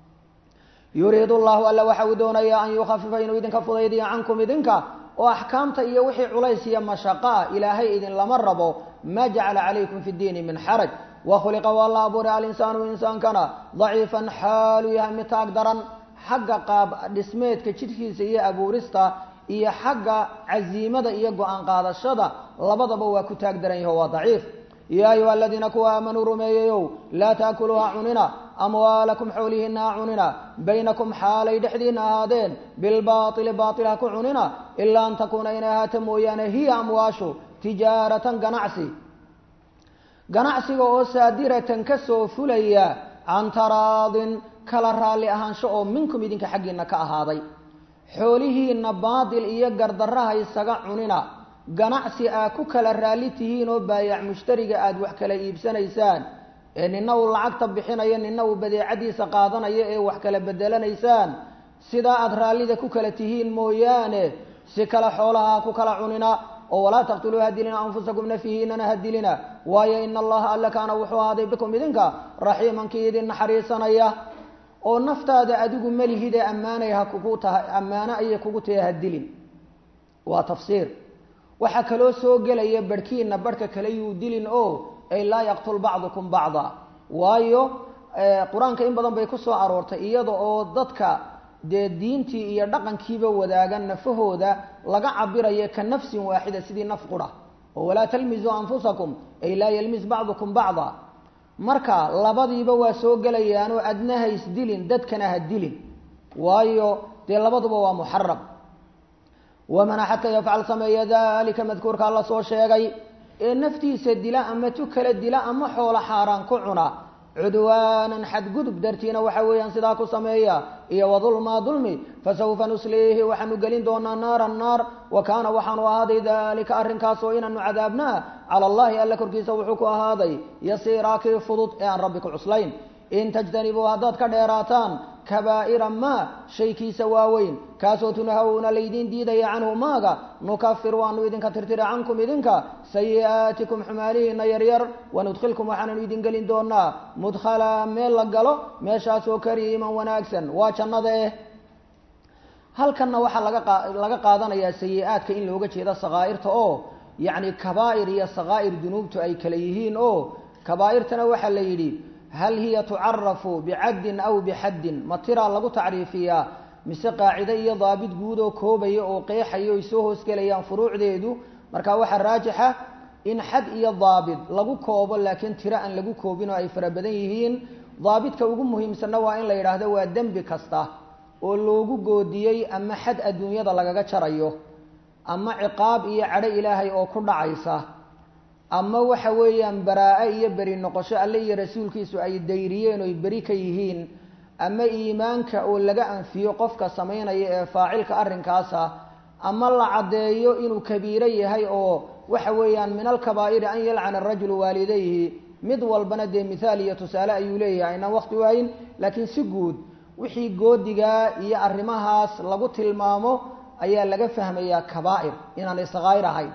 yuriidu allahu alla waxa uu doonayaa an yukhafifa inuu idinka fudaydiyo cankum idinka oo axkaamta iyo wixii culays iyo mashaqo ah ilaahay idinlama rabo maa jacala calaykum fi ddiini min xaraj wakhuliqa waa la abuuray alinsaanu insaankana daciifan xaalu yahay mid taag daran xagga qaab dhismeedka jidhkiisa iyo abuurista iyo xagga casiimada iyo go-aan qaadashada labadaba waa ku taag daran yaho waa daciif yaa ayuha aladiina kuwa aamanuu rumeeyayow laa taakuluuha cunina amwaalakum xoolihiina ha cunina baynakum xaalay dhexdiina ahaadeen bilbaaili baail ha ku cunina ilaa an takuuna inay ahaata mooyaane hiya amwaashu tijaaratan ganacsi ganacsiga oo saadiratan ka soo fulaya can taraadin kala raalli ahaansho oo minkum idinka xaggiina ka ahaaday xoolihiina baatil iyo gardarraha isaga cunina ganacsi aad ku kala raalli tihiin oo baayac mushtariga aada wax kala iibsanaysaan ee nina uu lacagta bixinayo nina uu badeecadiisa qaadanayo ee wax kala bedelanaysaan sidaa aada raallida ku kala tihiin mooyaane si kale xoolaha ku kala cunina oo walaa taqtuluu hadilina anfusakum nafihiinana hadilina waayo ina allaha alla kaana wuxuu ahaaday bikum idinka raxiimankii idin naxariisanaya oo naftaada adigu malihide ammaanay ha kugu tahay ammaano ayay kugu tahay hadilin waa tafsiir waxaa kaloo soo gelaya barhkiina barhka kale yuu dilin oo ay laa yaqtul bacdukum bacda waayo qur-aanka in badan bay ku soo aroortay iyada oo dadka dee diintii iyo dhaqankiiba wadaagan nafahooda laga cabirayo ka nafsin waaxida sidii naf qura oo walaa talmisuu anfusakum ay laa yalmis bacdukum bacda marka labadiiba waa soo gelayaanoo adna ha isdilin dadkana ha dilin waayo dee labaduba waa muxaram waman axadka yafcal sameeya dalika madkuurka alla soo sheegay ee naftiisa dila ama tu kala dila ama xoolo xaaraan ku cuna cudwaanan xadgudub dartiina waxa weeyaan sidaa ku sameeya iyo wadulmaa dulmi fasawfa nusliihi waxaanu gelin doonaa naara naar wa kaana waxaanu ahaaday dalika arrinkaasoo inaanu cadaabnaa cala allahi alla korkiisa wuxuu ku ahaaday yasiiraa kii fudud ee aan rabbi ku cuslayn in tajtanibuu haddaad ka dheeraataan kabaa'ira maa shaykiisa waaweyn kaasoo tunahawna laydiin diidaya canhu maaga nukafir waanu idinka tirtira cankum idinka sayi'aatikum xumaanihiina yaryar wanudkhilkum waxaananu idin gelin doonaa mudkhalaa meel la galo meeshaasoo kariiman wanaagsan waa jannada eh halkanna waxaa laga laga qaadanayaa sayi-aadka in looga jeedo sakaa'irta oo yacni kabaa'ir iyo sakaa'ir dunuubtu ay kala yihiin oo kabaa'irtana waxaa la yidhi hal hiya tucarafu bicaddin aw bixaddin ma tiraa lagu tacriifiyaa mise qaacide iyo daabit guud oo koobaya oo qeexayo ay soo hoosgelayaan furuucdeedu marka waxaa raajixa in xad iyo daabit lagu koobo laakiin tiro aan lagu koobin oo ay fara badan yihiin daabitka ugu muhiimsanna waa in la yidhaahdo waa dembi kasta oo loogu goodiyey ama xad adduunyada lagaga jarayo ama ciqaab iyo cadho ilaahay oo ku dhacaysa ama waxa weeyaan baraa-e iyo beri noqosho alle iyo rasuulkiisu ay dayriyeen oy beri ka yihiin ama iimaanka oo laga anfiyo qofka samaynaya ee faacilka arrinkaasa ama la caddeeyo inuu kabiiro yahay oo waxa weeyaan min alkabaa'iri an yalcana arajulu waalidayhi mid walbana dee mithaal iyo tusaale ayuu leeyahay aynaan waqti waayin laakiin si guud wixii goodigaa iyo arrimahaas lagu tilmaamo ayaa laga fahmayaa kabaa'ir inaanay sakaa'ir ahayn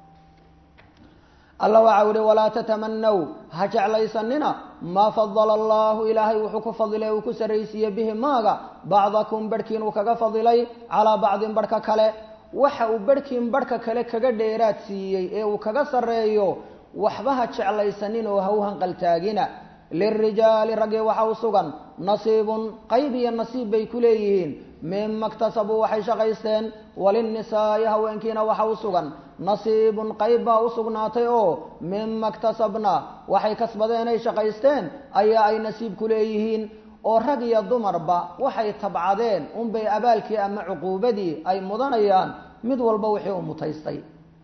alla waxa uhi walaa tatamanaw ha jeclaysanina maa fadala allahu ilaahay wuxuu ku fadilay uu ku sarraysiiye bihi maaga bacdakum barhkiin uu kaga fadilay calaa bacdin barhka kale waxa uu barhkiin barhka kale kaga dheeraad siiyey ee uu kaga sarreeyo waxba ha jeclaysanin oo ha u hanqaltaagina lilrijaali raggii waxa u sugan nasiibun qayb iyo nasiib bay ku leeyihiin mima iktasabuu waxay shaqaysteen walinnisaa'i haweenkiina waxa u sugan nasiibun qayb baa u sugnaatay oo mima iktasabna waxay kasbadeen ay shaqaysteen ayaa ay nasiib ku leeyihiin oo rag iyo dumarba waxay tabcadeen unbay abaalkii ama cuquubadii ay mudanayaan mid walba wixii u mutaystay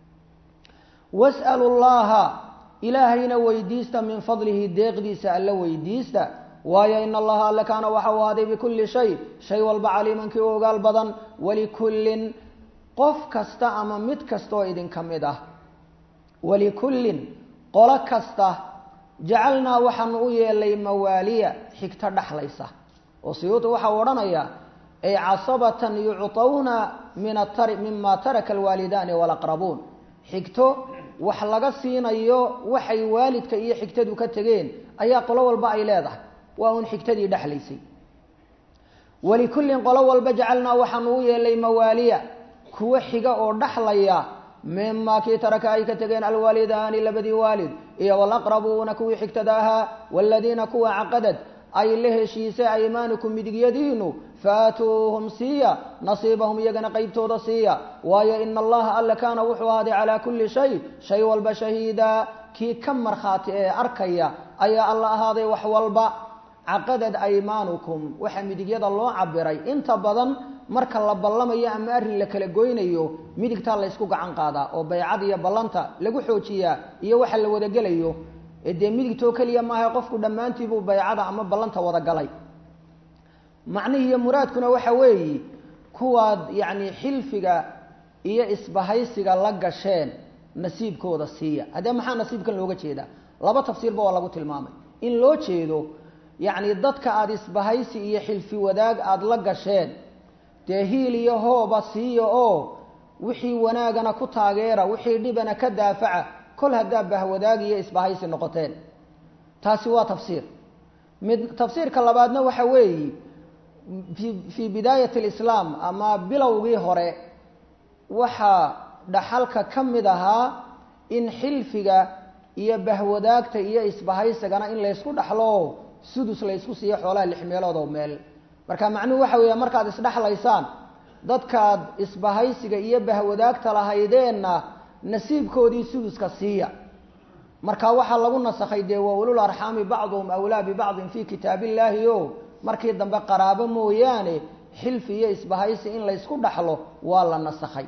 was'alu llaha ilaahayna weydiista min fadlihi deeqdiisa alla weydiista waayo in allaha alle kaana waxa u ahaaday bikulli shay shay walba caliimankii u ogaal badan walikullin qof kasta ama mid kastaoo idinka mid ah walikullin qolo kasta jacalnaa waxaanu u yeelay mawaaliya xigto dhexlaysa oo siyuuti waxa u odhanaya ay casabatan yucطawna min atari mima taraka alwaalidaani walaqrabuun xigto wax laga siinayo waxay waalidka iyo xigtadu ka tegeen ayaa qolo walba ay leedahay waa un xigtadii dhexlaysay walikullin qolo walba jacalnaa waxaanu u yeelay mawaaliya kuwa xiga oo dhexlaya mima kii taraka ay ka tegeen alwaalidaani labadii waalid iyo walaqrabuuna kuwii xigtada ahaa waladiina kuwa caqadad ay la heshiisay aymaanukum midigyadiinu faatuuhum siiya nasiibahum iyagana qaybtooda siiya waayo ina allaha alle kaana wuxuu ahaaday calaa kulli shay shay walba shahiida kii ka markhaati ee arkaya ayaa alla ahaaday wax walba caqadad aymaanukum waxaa midigyada loo cabiray inta badan marka la ballamayo ama arrin la kala goynayo midigtaa la ysku gacan qaadaa oo baycad iyo ballanta lagu xoojiyaa iyo waxa la wadagelayo ee dee midigtoo keliya maaha qofku dhammaantiibuu baycada ama ballanta wadagalay macnihiiyo muraadkuna waxa weeyi kuwaad yacni xilfiga iyo isbahaysiga la gasheen nasiibkooda siiya haddee maxaa nasiibkan looga jeedaa laba tafsiirba waa lagu tilmaamay in loo jeedo yacni dadka aada isbahaysi iyo xilfi wadaag aada la gasheen dee hiil iyo hooba siiya oo wixii wanaagana ku taageera wixii dhibana ka daafaca kol haddaa bahwadaag iyo isbahaysi noqoteen taasi waa tafsiir mid tafsiirka labaadna waxa weeyi fii bidaayati alislaam ama bilowgii hore waxaa dhaxalka ka mid ahaa in xilfiga iyo bahwadaagta iyo isbahaysigana in laysku dhaxlo sudus laysku siiyo xoolaha lix meelood oo meel marka macnuhu waxa weeya markaad isdhexlaysaan dadkaad isbahaysiga iyo bahwadaagta lahaydeenna nasiibkoodii suduska siiya marka waxaa lagu nasakhay dee waa ulul arxaami bacduhum awlaa bibacdin fii kitaab illaahi o markii dambe qaraabo mooyaane xilfi iyo isbahaysi in laysku dhaxlo waa la nasakhay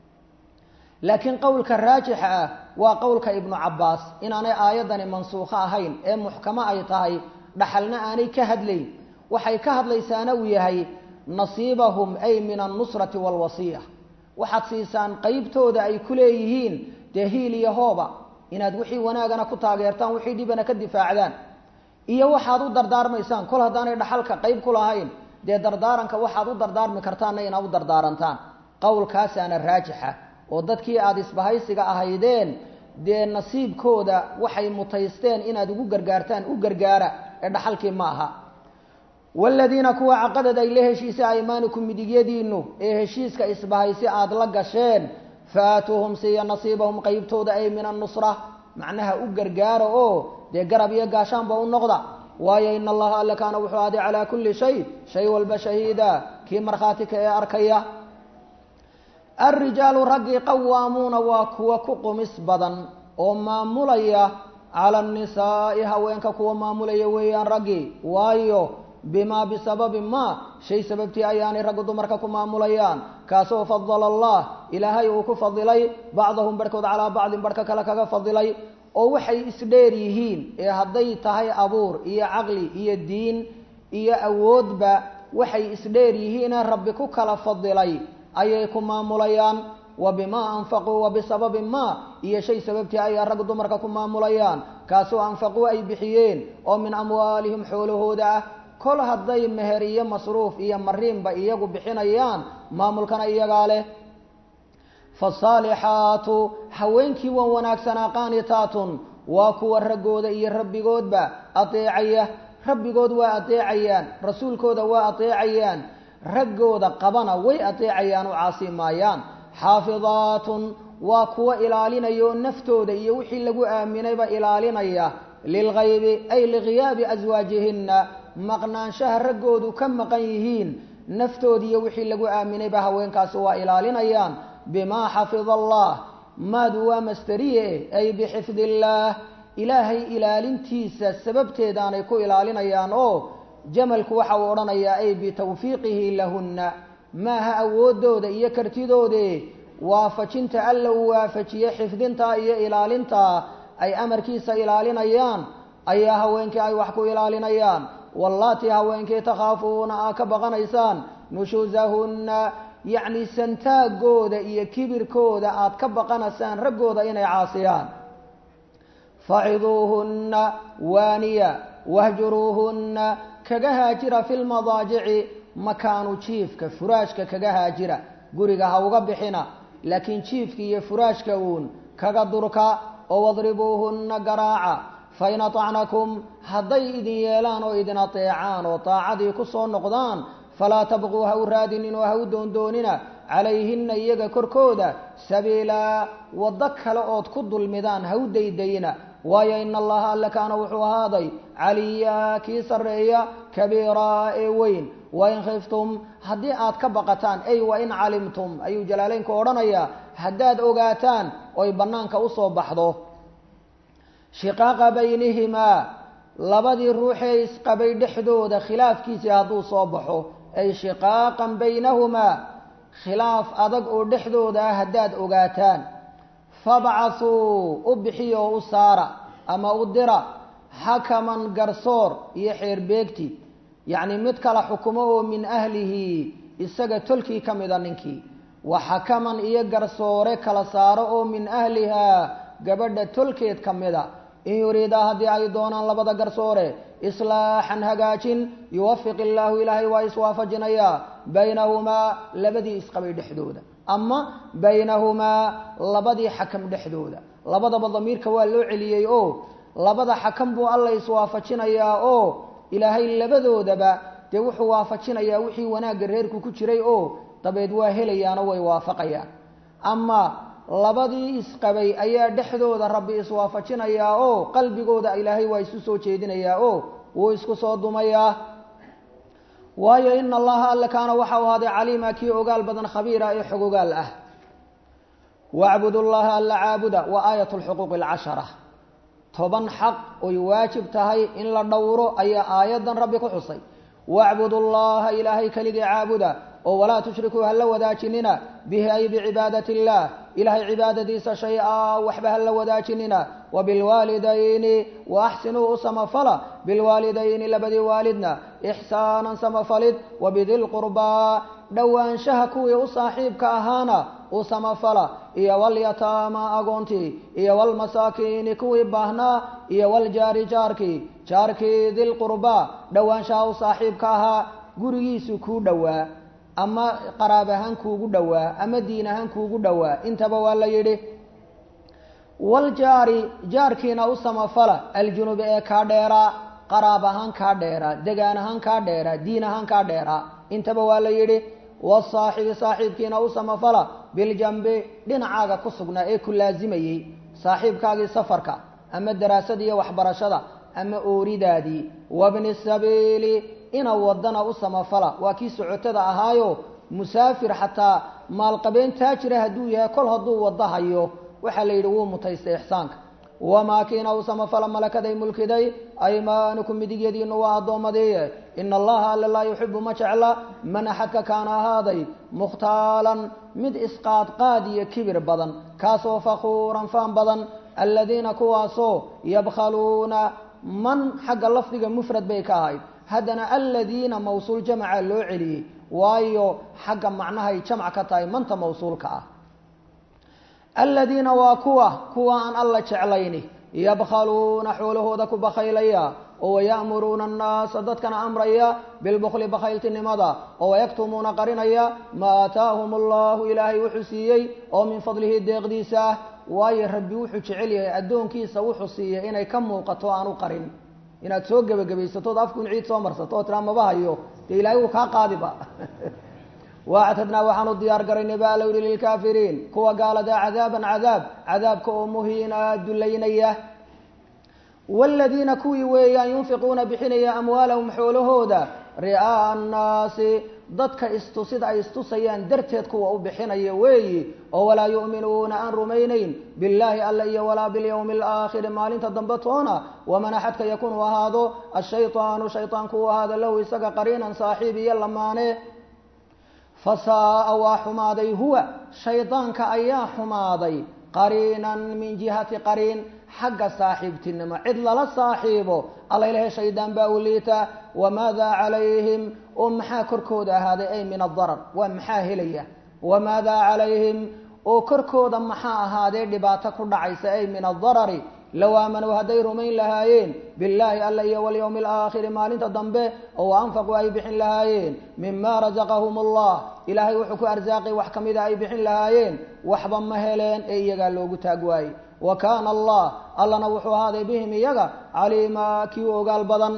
laakiin qowlka raajixa ah waa qowlka ibnu cabbaas inaanay aayaddani mansuukho ahayn ee muxkamo ay tahay dhaxalna aanay ka hadlayn waxay ka hadlaysaana uu yahay nasiibahum ay min annusrati waalwasiya waxaad siisaan qaybtooda ay ku leeyihiin dee hiil iyo hooba inaad wixii wanaagana ku taageertaan wixii dhibana ka difaacdaan iyo waxaad u dardaarmaysaan kol haddaanay dhaxalka qayb ku lahayn dee dardaaranka waxaad u dardaarmi kartaanna inaad u dardaarantaan qowlkaasaana raajixa oo dadkii aada isbahaysiga ahaydeen dee nasiibkooda waxay mutaysteen inaad ugu gargaartaan u gargaara ee dhaxalkii ma aha والذين كوا عقدت إليه هشيس أيمانكم مديدينو إيه هشيسك إسبهيسي آد لقشين فآتوهم سي نصيبهم قيبتود أي من النصرة معناها أقر قارو أو دي قرب يقاشان بأو النقضة ويا إن الله ألا كان وحوادي على كل شيء شيء والبشهيدا كي مرخاتك يا أركيا الرجال رقي قوامون وكوا كقمس بدن وما مليا على النساء هوينك كوا ما مليا ويان رقي وايو بما بسبب ما شيء سببتي أياني رقضوا مرككم مليان كاسو فضل الله إلهي وكفضلي بعضهم بركض على بعض بركك لك فضلي oo waxay isdheer yihiin ee haday tahay abuur iyo aqli iyo diin iyo awoodba waxay isdheer yihiin rabbi ku kala fadilay ayay ku maamulayaan wabima anfaqu wabisabab ma iyo shay sababtii ay rag dumarka ku maamulayaan kaasoo anfaqu ay bixiyeen oo min amwaalihim xoolahooda kol haday meher iyo masruuf iyo mariinba iyagu bixinayaan maamulkana iyaga leh فالصالحات حوينكي وناكسنا قانتات وكو الرقود إيا ربي قودبا أطيعيه ربي قود وأطيعيان رسول كود وأطيعيان رقود قبنا وأطيعيان وعاصي مايان حافظات وكو إلالينا يون نفتود يوحي لقو آمين بإلالينا للغيب أي لغياب أزواجهن مقنان شهر رقود كم مقيهين نفتود يوحي لقو آمين بهوين كاسوا إلالينا بما حفظ الله ما دوا مستريه أي بحفظ الله إلهي إلالنتيس السبب تيداني كو إلالينيان أو جملك وحورانيا أي بتوفيقه لهن ما ها أودو دي يكرتدو دي وافتشنت ألو وافتشي حفظنتا إيا إلالنتا أي أمر كيس إلالينيان أي هوينك أي وحكو إلالينيان واللاتي هوينك تخافون آكبغنيسان نشوزهن يعني سنتاق قودة إيا كبير كودة آد كبقنسان رقودة إني عاصيان فعظوهن وانيا واهجروهن كجهاجرة في المضاجع مكانو تشيفك فراشك كجهاجرة قرقها وقبحنا لكن تشيفك يا فراشك ون كقدرك واضربوهن قراعة فإن طعنكم هضي إذن يلان وإذن طيعان وطاعدي كسون نقضان فلا تبغوا هورادين وهودون دوننا عليهن يجا كركودا سبيلا وضكل أوت كد الميدان هودي دينا ويا إن الله ألا كان وحو هذا عليا كيسر إيا كبيرا أي وين وإن خفتم هديئات كبقتان أي وإن علمتم أي جلالين كورانيا هداد أوغاتان أي بنانك أصوب بحضو شقاق بينهما لبدي الروحي اسقبي دحدود خلاف كيسي هدو صوبحو أي شقاقا بينهما خلاف أدق دحدود هداد أوغاتان فبعثوا أبحيوا أسارة أما أدرى حكما قرصور يحير بيكتي يعني متكل حكمه من أهله إساق تلكي كمداننكي وحكما إيه قرصور كالسارة من أهلها قبل تلكي كمدا إن يريد هذه أيضاً لبدا قرصوره إصلاحاً هقاچين يوفق الله إلهي وإسواف جنيا بينهما لبدي إسقبي دحدودا أما بينهما لبدي حكم دحدودا لبدا بضمير كوالو عليي أو لبدا حكم بو الله إسواف جنيا أو إلهي لبدودا با توحو وافا جنيا وحي وناقر هيركو كتشري أو طبيد واهليان ويوافقيا أما labadii isqabay ayaa dhexdooda rabbi iswaafajinaya oo qalbigooda ilaahay waa isu soo jeedinaya oo uu isku soo dumaya waayo in allaha alla kaana waxa uu haday caliima kii ogaal badan khabiira ee xuquuqal ah wa'budu allaha alla aabuda wa ayatul huquq al ashara toban xaq oo waajib tahay in la dhowro ayaa aayadan rabbi ku xusay wa'budu allaha ilaahay kaliya aabuda ولا تشركوا هل وداجننا به أي بعبادة الله إلهي عبادتي شيئا وحبه هل وداجننا وبالوالدين وأحسنوا سمفلا بالوالدين لبدي والدنا إحسانا سمفلد وبذي القربى دوان شهكوا يصاحب كأهانا وسمفلا إيا واليتامى أغونتي إيا والمساكين كوي بهنا إيا والجار جاركي جاركي ذي القربى دوان شهو صاحب كأها قريسو كو دوا أما قرابهان كوغو دوا أما دينهان كوغو دوا انتبه ولا يدي والجاري جاركينا أسما فلا الجنوب إيكا ديرا qaraab ahaan kaa dheeraa degaan ahaan kaa dheeraa diin ahaan kaa dheeraa intaba waa la yidhi wasaaxibi saaxiibkiina u samafala biljambi dhinacaaga ku sugnaa ee ku laazimayey saaxiibkaagii safarka ama daraasada iyo waxbarashada ama ooridaadii wabni sabiili ina wadana u samafala waa kii socotada ahaayo musaafir xataa maalqabeen taajira hadduu yahay kol hadduu wada hayo waxaa la yidhi wuu mutaystay ixsaanka wamaa kiina u samafala malakaday mulkiday aymaanukum midigyadiinu waa addoommadiiye ina allaha alla laa yuxibu ma jecla man axadka kaana ahaaday mukhtaalan mid isqaadqaad iyo kibir badan kaasoo fakuuran faan badan aladiina kuwaasoo yabkhaluuna man xagga lafdiga mufrad bay ka ahayd haddana aladiina mawsuul jamaca loo celiyey waayo xagga macnahay jamc ka tahay manta mawsuulka ah aladiina waa kuwa kuwa aan alla jeclayni yabkhaluuna xoolahooda ku bakhaylaya oo waya'muruuna annaasa dadkana amraya bilbukli bakhayltinimada oo wayaktumuuna qarinaya maa aataahum allahu ilaahay wuxuu siiyey oo min fadlihi deeqdiisa ah waayo rabbi wuxuu jecel yahay addoonkiisa wuxuu siiyey inay ka muuqato aanu qarin inaad soo gebagabaysatood afkun ciid soo marsato oo tiraa maba hayo dee ilaahay wuu kaa qaadiba waactadnaa waxaanu diyaar garaynay baa lowhi lilkaafiriin kuwa gaaladaa cadaaban cadaab cadaabka oo muhiina dulaynaya waaladiina kuwii weeyaan yunfiquuna bixinaya amwaalahum xoolahooda ri'aa'a annaasi dadka istusid ay istusayaan darteed kuwa u bixinaya weeyi oo walaa yu'minuuna aan rumaynayn billaahi alla iyo walaa bilyawmi alaakhiri maalinta dambe toona waman axadka yakunu ahaado ashaytaanu shaytaanku u ahaado lahu isaga qariinan saaxiib iyo lamaane fasaaa waa xumaaday huwa shaydaanka ayaa xumaaday qariinan min jihati qariin xagga saaxiibtinimo cid lala saaxiibo alla ilahay shaydaan baa u liita wamaadaa calayhim oo maxaa korkooda ahaaday ay min adarar waa maxaa helaya wamaadaa calayhim oo korkooda maxaa ahaadee dhibaato ku dhacaysa ay min adarari low aamanuu hadday rumayn lahaayeen billaahi alla iyo walyawmi alaakhiri maalinta dambe oo anfaquu ay bixin lahaayeen mima rasaqahum allah ilaahay wuxuu ku arsaaqay wax ka mida ay bixin lahaayeen waxba ma heleen ee iyagaa loogu taag waayey wa kaana allah allana wuxuu ahaaday bihim iyaga caliimaa kii u ogaal badan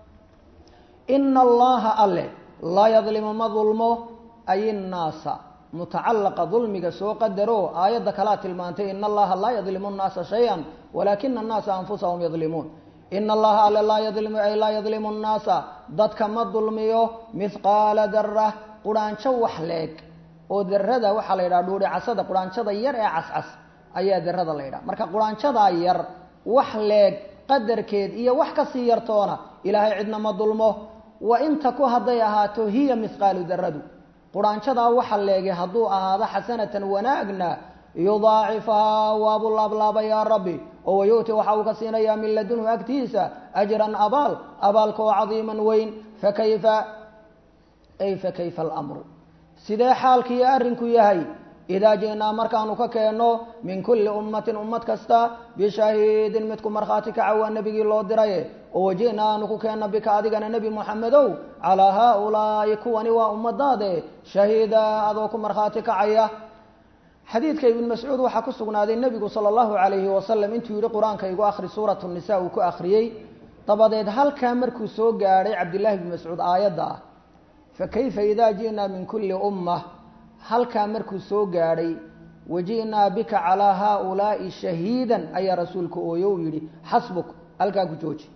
ina allaha alle laa yadlimu ma dulmo ay innaasa mutacalaqa dulmiga soo qadaro aayadda kalaa tilmaantay ina allaha laa yadlimu nnaasa shay-an walaakina annaasa anfusahum yadlimuun ina allaha alle laa yadlimu ay laa yadlimu nnaasa dadka ma dulmiyo mithqaala darah quraanjo wax leeg oo darada waxaa la yidhaha dhuuri casada quraanjada yar ee cascas ayaa darada la yidhaha marka quraanjadaa yar wax leeg qadarkeed iyo wax kasii yartoona ilaahay cidna ma dulmo wa inta ku hadday ahaato hiya mithqaalu daradu quraanjadaa waxa leegay hadduu ahaado xasanatan wanaagna yudaacifahaa waabu laablaabayaa rabbi oo wayu'ti waxa uu ka siinayaa min ladunhu agtiisa ajran abaal abaalka oo cadiiman weyn fakayfa ay fakayfa alamru sidee xaalkiiyo arrinku yahay idaa ji'naa markaanu ka keenno min kulli ummatin ummad kasta bishahiidin midku markhaati kaca waa nebigii loo diraye oo waji'naa aanu ku keenna bika adigana nebi moxamedow calaa haaulaa'i kuwani waa ummadaade shahiida adoo ku markhaati kacaya xadiidka ibn mascuud waxaa ku sugnaaday nebigu sala allahu calayhi wasalam intuu yidhi qur-aanka igu akhri suuratu nisa uu ku akhriyey dabadeed halkaa markuu soo gaadhay cabdillahi ibn mascuud aayadda ah fakayfa idaa ji'naa min kulli ummah halkaa markuu soo gaadhay waji'naa bika calaa haaulaa'i shahiidan ayaa rasuulka ooyo u yidhi xasbuk halkaa ku jooji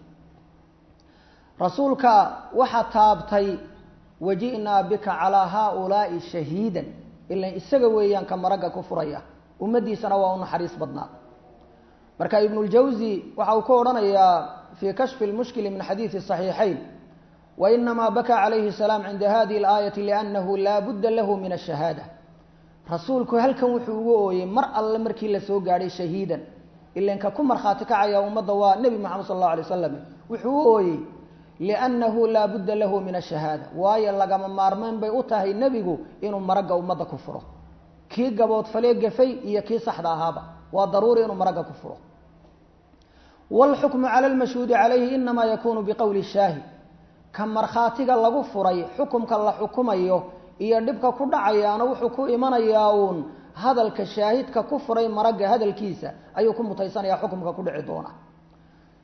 rasuulka waxaa taabtay waji'naa bika calaa haaulaa'i shahiidan ilan isaga weeyaan ka maragga ku furaya ummaddiisana waa u naxariis badnaa marka ibnuljawsi waxa uu ka odhanayaa fii kashfi lmushkili min xadiidi saxiixayn wainamaa bakaa calayhi salaam cinda hadihi alaayati liannahu laa budda lahu min ashahaada rasuulku halkan wuxuu ugu ooyey mar alle markii la soo gaadhay shahiidan ilanka ku markhaati kacaya ummadda waa nebi moxamed sal allahu alay wasalam wuxuu u ooyey liannahu laa budda lahu min ashahaada waayo lagama maarmeyn bay u tahay nebigu inuu maragga ummadda ku furo kii gaboodfalee gafay iyo kii saxda ahaaba waa daruuri inuu maragga ku furo waalxukmu cala almashhuudi calayhi inamaa yakunu biqowli shaahid ka markhaatiga lagu furay xukumka la xukumayo iyo dhibka ku dhacayaana wuxuu ku imanayaa uun hadalka shaahidka ku furay maragga hadalkiisa ayuu ku mutaysanayaa xukumka ku dhici doona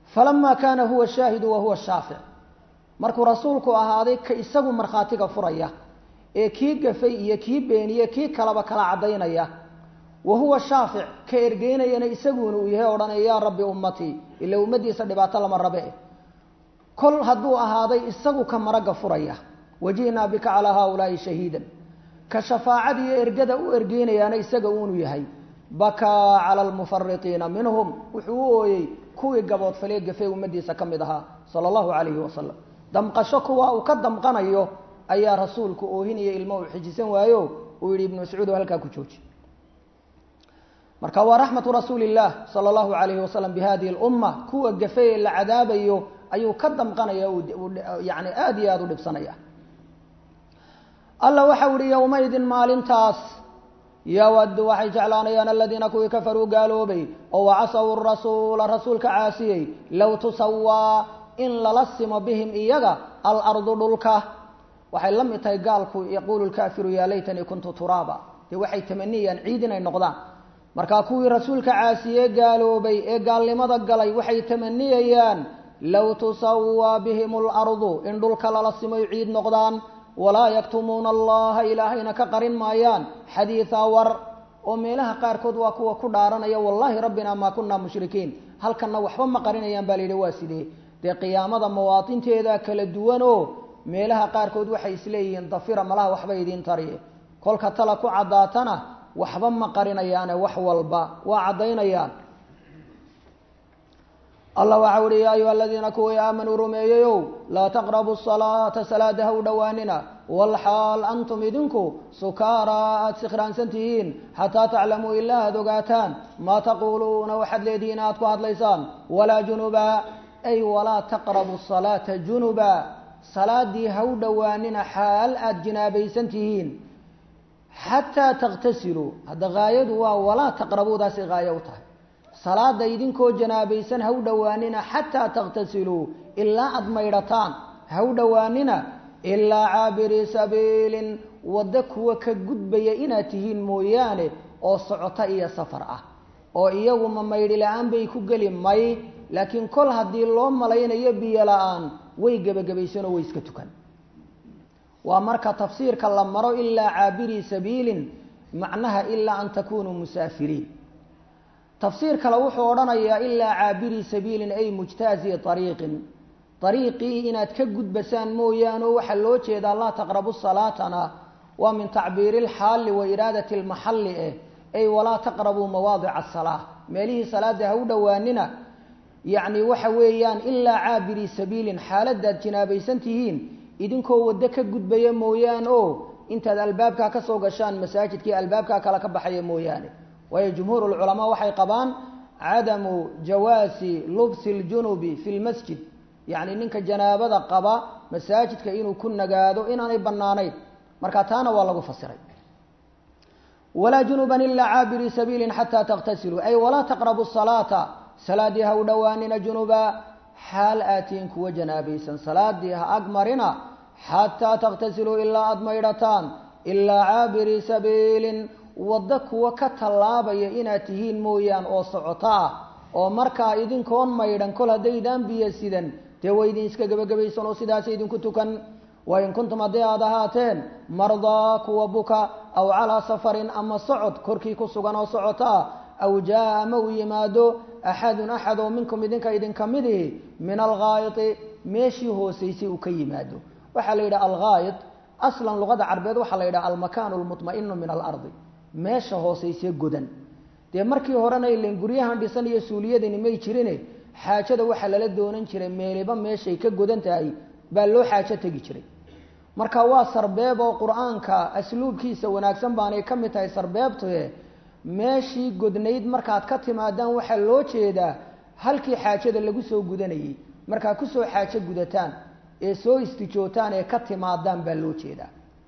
falamaa kaana huwa shaahidu wa huwa shaafic markuu rasuulku ahaaday ka isagu markhaatiga furaya ee kii gafay iyo kii beeniye kii kalaba kala caddaynaya wa huwa shaafic ka ergeynayana isaguna uu yahay odhanaya yaa rabbi ummatii ila ummadiisa dhibaato lama rabe kol hadduu ahaaday isagu ka maraga furaya wajihnaa bika calaa haaulaa'i shahiidan ka shafaacada iyo ergada u ergeynayaana isaga uunu yahay bakaa cala almufaritiina minhum wuxuu u ooyey kuwii gaboodfalee gafay ummadiisa ka mid ahaa sala allahu calayhi wasalam damqasho kuwa uu ka damqanayo ayaa rasuulku oohinaya ilmo uu xijisan waayo uu yihi ibnu mascuud oo halkaa ku jooji marka waa raxmatu rasuuli illaah sala allahu calayhi wasalam bihadihi lumma kuwa gafay la cadaabayo ayuu ka damqanaya yani aada iyo aada u dhibsanaya alla waxa uhi yowmaydin maalintaas yawaddu waxay jeclaanayaan aladiina kuwii kafaruu gaaloobay oo wacasaw rasuula rasuulka caasiyey low tusawaa in lala simo bihim iyaga alardu dhulka waxay la mid tahay gaalku yaquulu lkaafiru yaa laytanii kuntu turaaba dee waxay tamaniyayaan ciid inay noqdaan markaa kuwii rasuulka caasiye gaaloobay ee gaalnimada galay waxay tamaniyayaan low tusawaa bihim alardu in dhulka lala simoy ciid noqdaan walaa yaktumuuna allaha ilaahayna ka qarin maayaan xadiida war oo meelaha qaarkood waa kuwa ku dhaaranaya wallaahi rabbina maa kunaa mushrikiin halkanna waxba ma qarinayaan baa la yidhi waa sidee dee qiyaamada mawaatinteeda kala duwan oo meelaha qaarkood waxay isleeyihiin dafira malaha waxba idiin tariye kolka tala ku caddaatana waxba ma qarinayaane wax walba waa caddaynayaan allah waxa uhi yaa ayuha aladiina kuwii aamanuu rumeeyeyow laa taqrabu salaata salaada ha u dhowaanina walxaal antum idinku sukaaraa aada sikhraansan tihiin xataa taclamuu ilaa aada ogaataan maa taquuluuna waxaad leedihiin aad ku hadlaysaan walaa junuba ay walaa taqrabu salaata junuba salaadii ha u dhowaanina xaal aada jinaabaysan tihiin xataa takhtasiluu hadda haayadu waa walaa taqrabuudaasi haayo u tahay salaada idinkoo janaabaysan ha u dhowaanina xataa takhtasiluu ilaa aada maydhataan ha u dhowaanina ilaa caabirii sabiilin waddo kuwa ka gudbaya inaad tihiin mooyaane oo socota iyo safar ah oo iyagu ma maydhi la-aan bay ku geli may laakiin kol haddii loo malaynayo biyo la-aan way gebagabaysanoo way iska tukan waa marka tafsiirka la maro ilaa caabirii sabiilin macnaha ilaa an takunuu musaafiriin tafsiir kale wuxuu odhanayaa ilaa caabirii sabiilin ay mujtaazi ariiqin ariiqii inaad ka gudbasaan mooyaane waxaa loo jeedaa laa taqrabu salaatana waa min tacbiiri lxaali wa iraadati lmaxalli eh ay walaa taqrabuu mawaadica asalaa meelihii salaada ha u dhowaanina yacni waxa weeyaan ilaa caabirii sabiilin xaaladaad jinaabaysan tihiin idinkoo waddo ka gudbaya mooyaane oo intaad albaabkaa ka soo gashaan masaajidkii albaabkaa kale ka baxaya mooyaane waayo jumhuur lculamaa waxay qabaan cadamu jawaasi lubsi ljunubi fi lmasjid yacni ninka janaabada qaba masaajidka inuu ku nagaado inaanay banaanayn marka taana waa lagu fasiray walaa junuban ilaa caabirii sabiilin xataa takhtasiluu ay walaa taqrabu salaata salaadii ha u dhowaanina junuba xaal aatiin kuwa janaabaysan salaadii ha ag marina xataa takhtasiluu ilaa aada maydhataan ilaa caabirii sabiilin waddo kuwa ka tallaabaya inaad tihiin mooyaan oo socoto ah oo markaa idinkoon maydhan kol haddaydaan biyo sidan dee way idin iska gebagabaysan oo sidaas idinku tukan wain kuntum haddii aada ahaateen mardaa kuwa buka aw calaa safarin ama socod korkii ku sugan oo socoto ah aw jaa ama uu yimaado axadun axad oo minkum idinka idinka midihi min alghaayiti meeshii hoosaysay uu ka yimaado waxaa la yidhaha alghaayit aslan luqada carbeed waxaa la yidhaha almakaanu lmutma'inu min alardi meesha hoosaysee godan dee markii horena ilan guryahan dhisan iyo suuliyadani may jirine xaajada waxaa lala doonan jiray meeliba meeshay ka godan tahay baa loo xaajo tegi jiray marka waa sarbeeb oo qur-aanka asluubkiisa wanaagsan baanay ka mid tahay sarbeebtue meeshii godnayd markaad ka timaadaan waxaa loo jeedaa halkii xaajada lagu soo gudanayay markaad kusoo xaajo gudataan ee soo istijootaan ee ka timaadaan baa loo jeedaa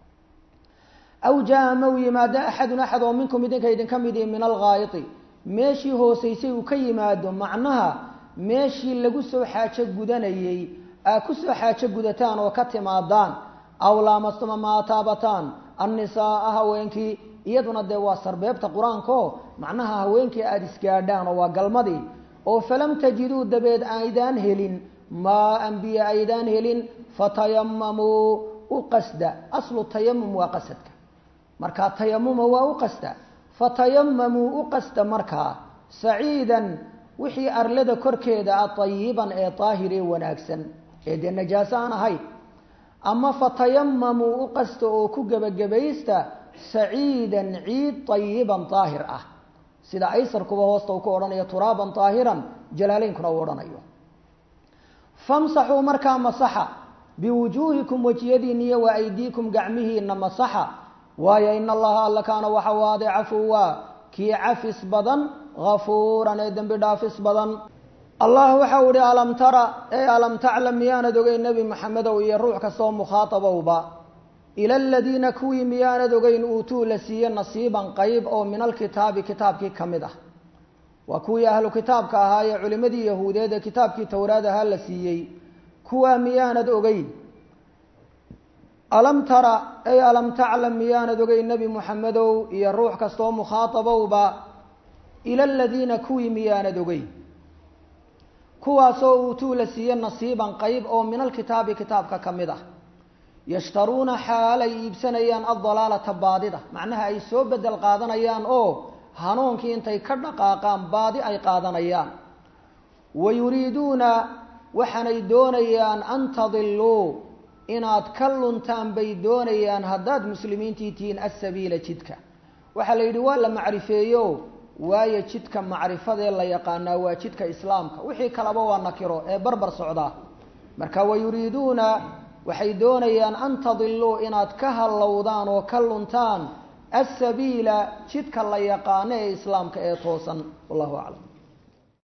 aw jaa ama uu yimaado axadun axad oo minkum idinka idinka mid ihi min alghaayiti meeshii hoosaysay uu ka yimaado macnaha meeshii lagu soo xaajo gudanayey aa kusoo xaajo gudataan oo ka timaadaan aw laamastuma maa taabataan annisaaa haweenkii iyaduna dee waa sarbeebta qur-aanko macnaha haweenkii aada isgaadhaan oo waa galmadii oo falam tajiduu dabeed aydaan helin maa anbiya aydaan helin fatayamamuu u qasda aslu tayamum waa qasadka markaa tayamuma waa u qasda fatayamamuu u qasda markaa saciidan wixii arlada korkeeda ah tayiban ee daahir ee wanaagsan ee dee najaaso aan ahayn ama fatayamamuu u qasta oo ku gebagabaysta saciidan ciid tayiban daahir ah sida aysarkuba hoosta uu ku odhanayo turaaban daahiran jalaalaynkuna uu odhanayo famsaxuu markaa masaxa biwujuuhikum wejiyadiinniyo wa aydiikum gacmihiina masaxa waayo in allaha alla kaana waxa waade cafuwa kii cafis badan gafuuran ee dembi dhaafis badan allah waxa uu ihi alam tara ee alam taclam miyaanad ogeyn nebi maxamedow iyo ruux kastoo mukhaatabowba ila aladiina kuwii miyaanad ogeyn uutuu la siiye nasiiban qayb oo min alkitaabi kitaabkii ka mid ah waa kuwii ahlu kitaabka ahaa ee culimadii yahuudeed ee kitaabkii towraad ahaa la siiyey kuwaa miyaanad ogeyn alam tara ay alam taclam miyaanad ogeyn nebi maxamedow iyo ruux kastoo mukhaatabowba ila aladiina kuwii miyaanad ogeyn kuwaasoo uutuu la siiye nasiiban qayb oo min alkitaabi kitaabka ka mid ah yashtaruuna xaalay iibsanayaan addalaalata baadida macnaha ay soo bedel qaadanayaan oo hanuunkii intay ka dhaqaaqaan baadi ay qaadanayaan wayuriiduuna waxaanay doonayaan an tadiluu inaad ka luntaan bay doonayaan haddaad muslimiintii tihiin asabiila jidka waxaa la yidhi waa la macrifeeyo waayo jidka macrifadee la yaqaanaa waa jidka islaamka wixii kaleba waa nakiro ee barbar socdaa marka wayuriiduuna waxay doonayaan an tadiluu inaad ka hallowdaan oo ka luntaan asabiila jidka la yaqaano ee islaamka ee toosan wallahu aclam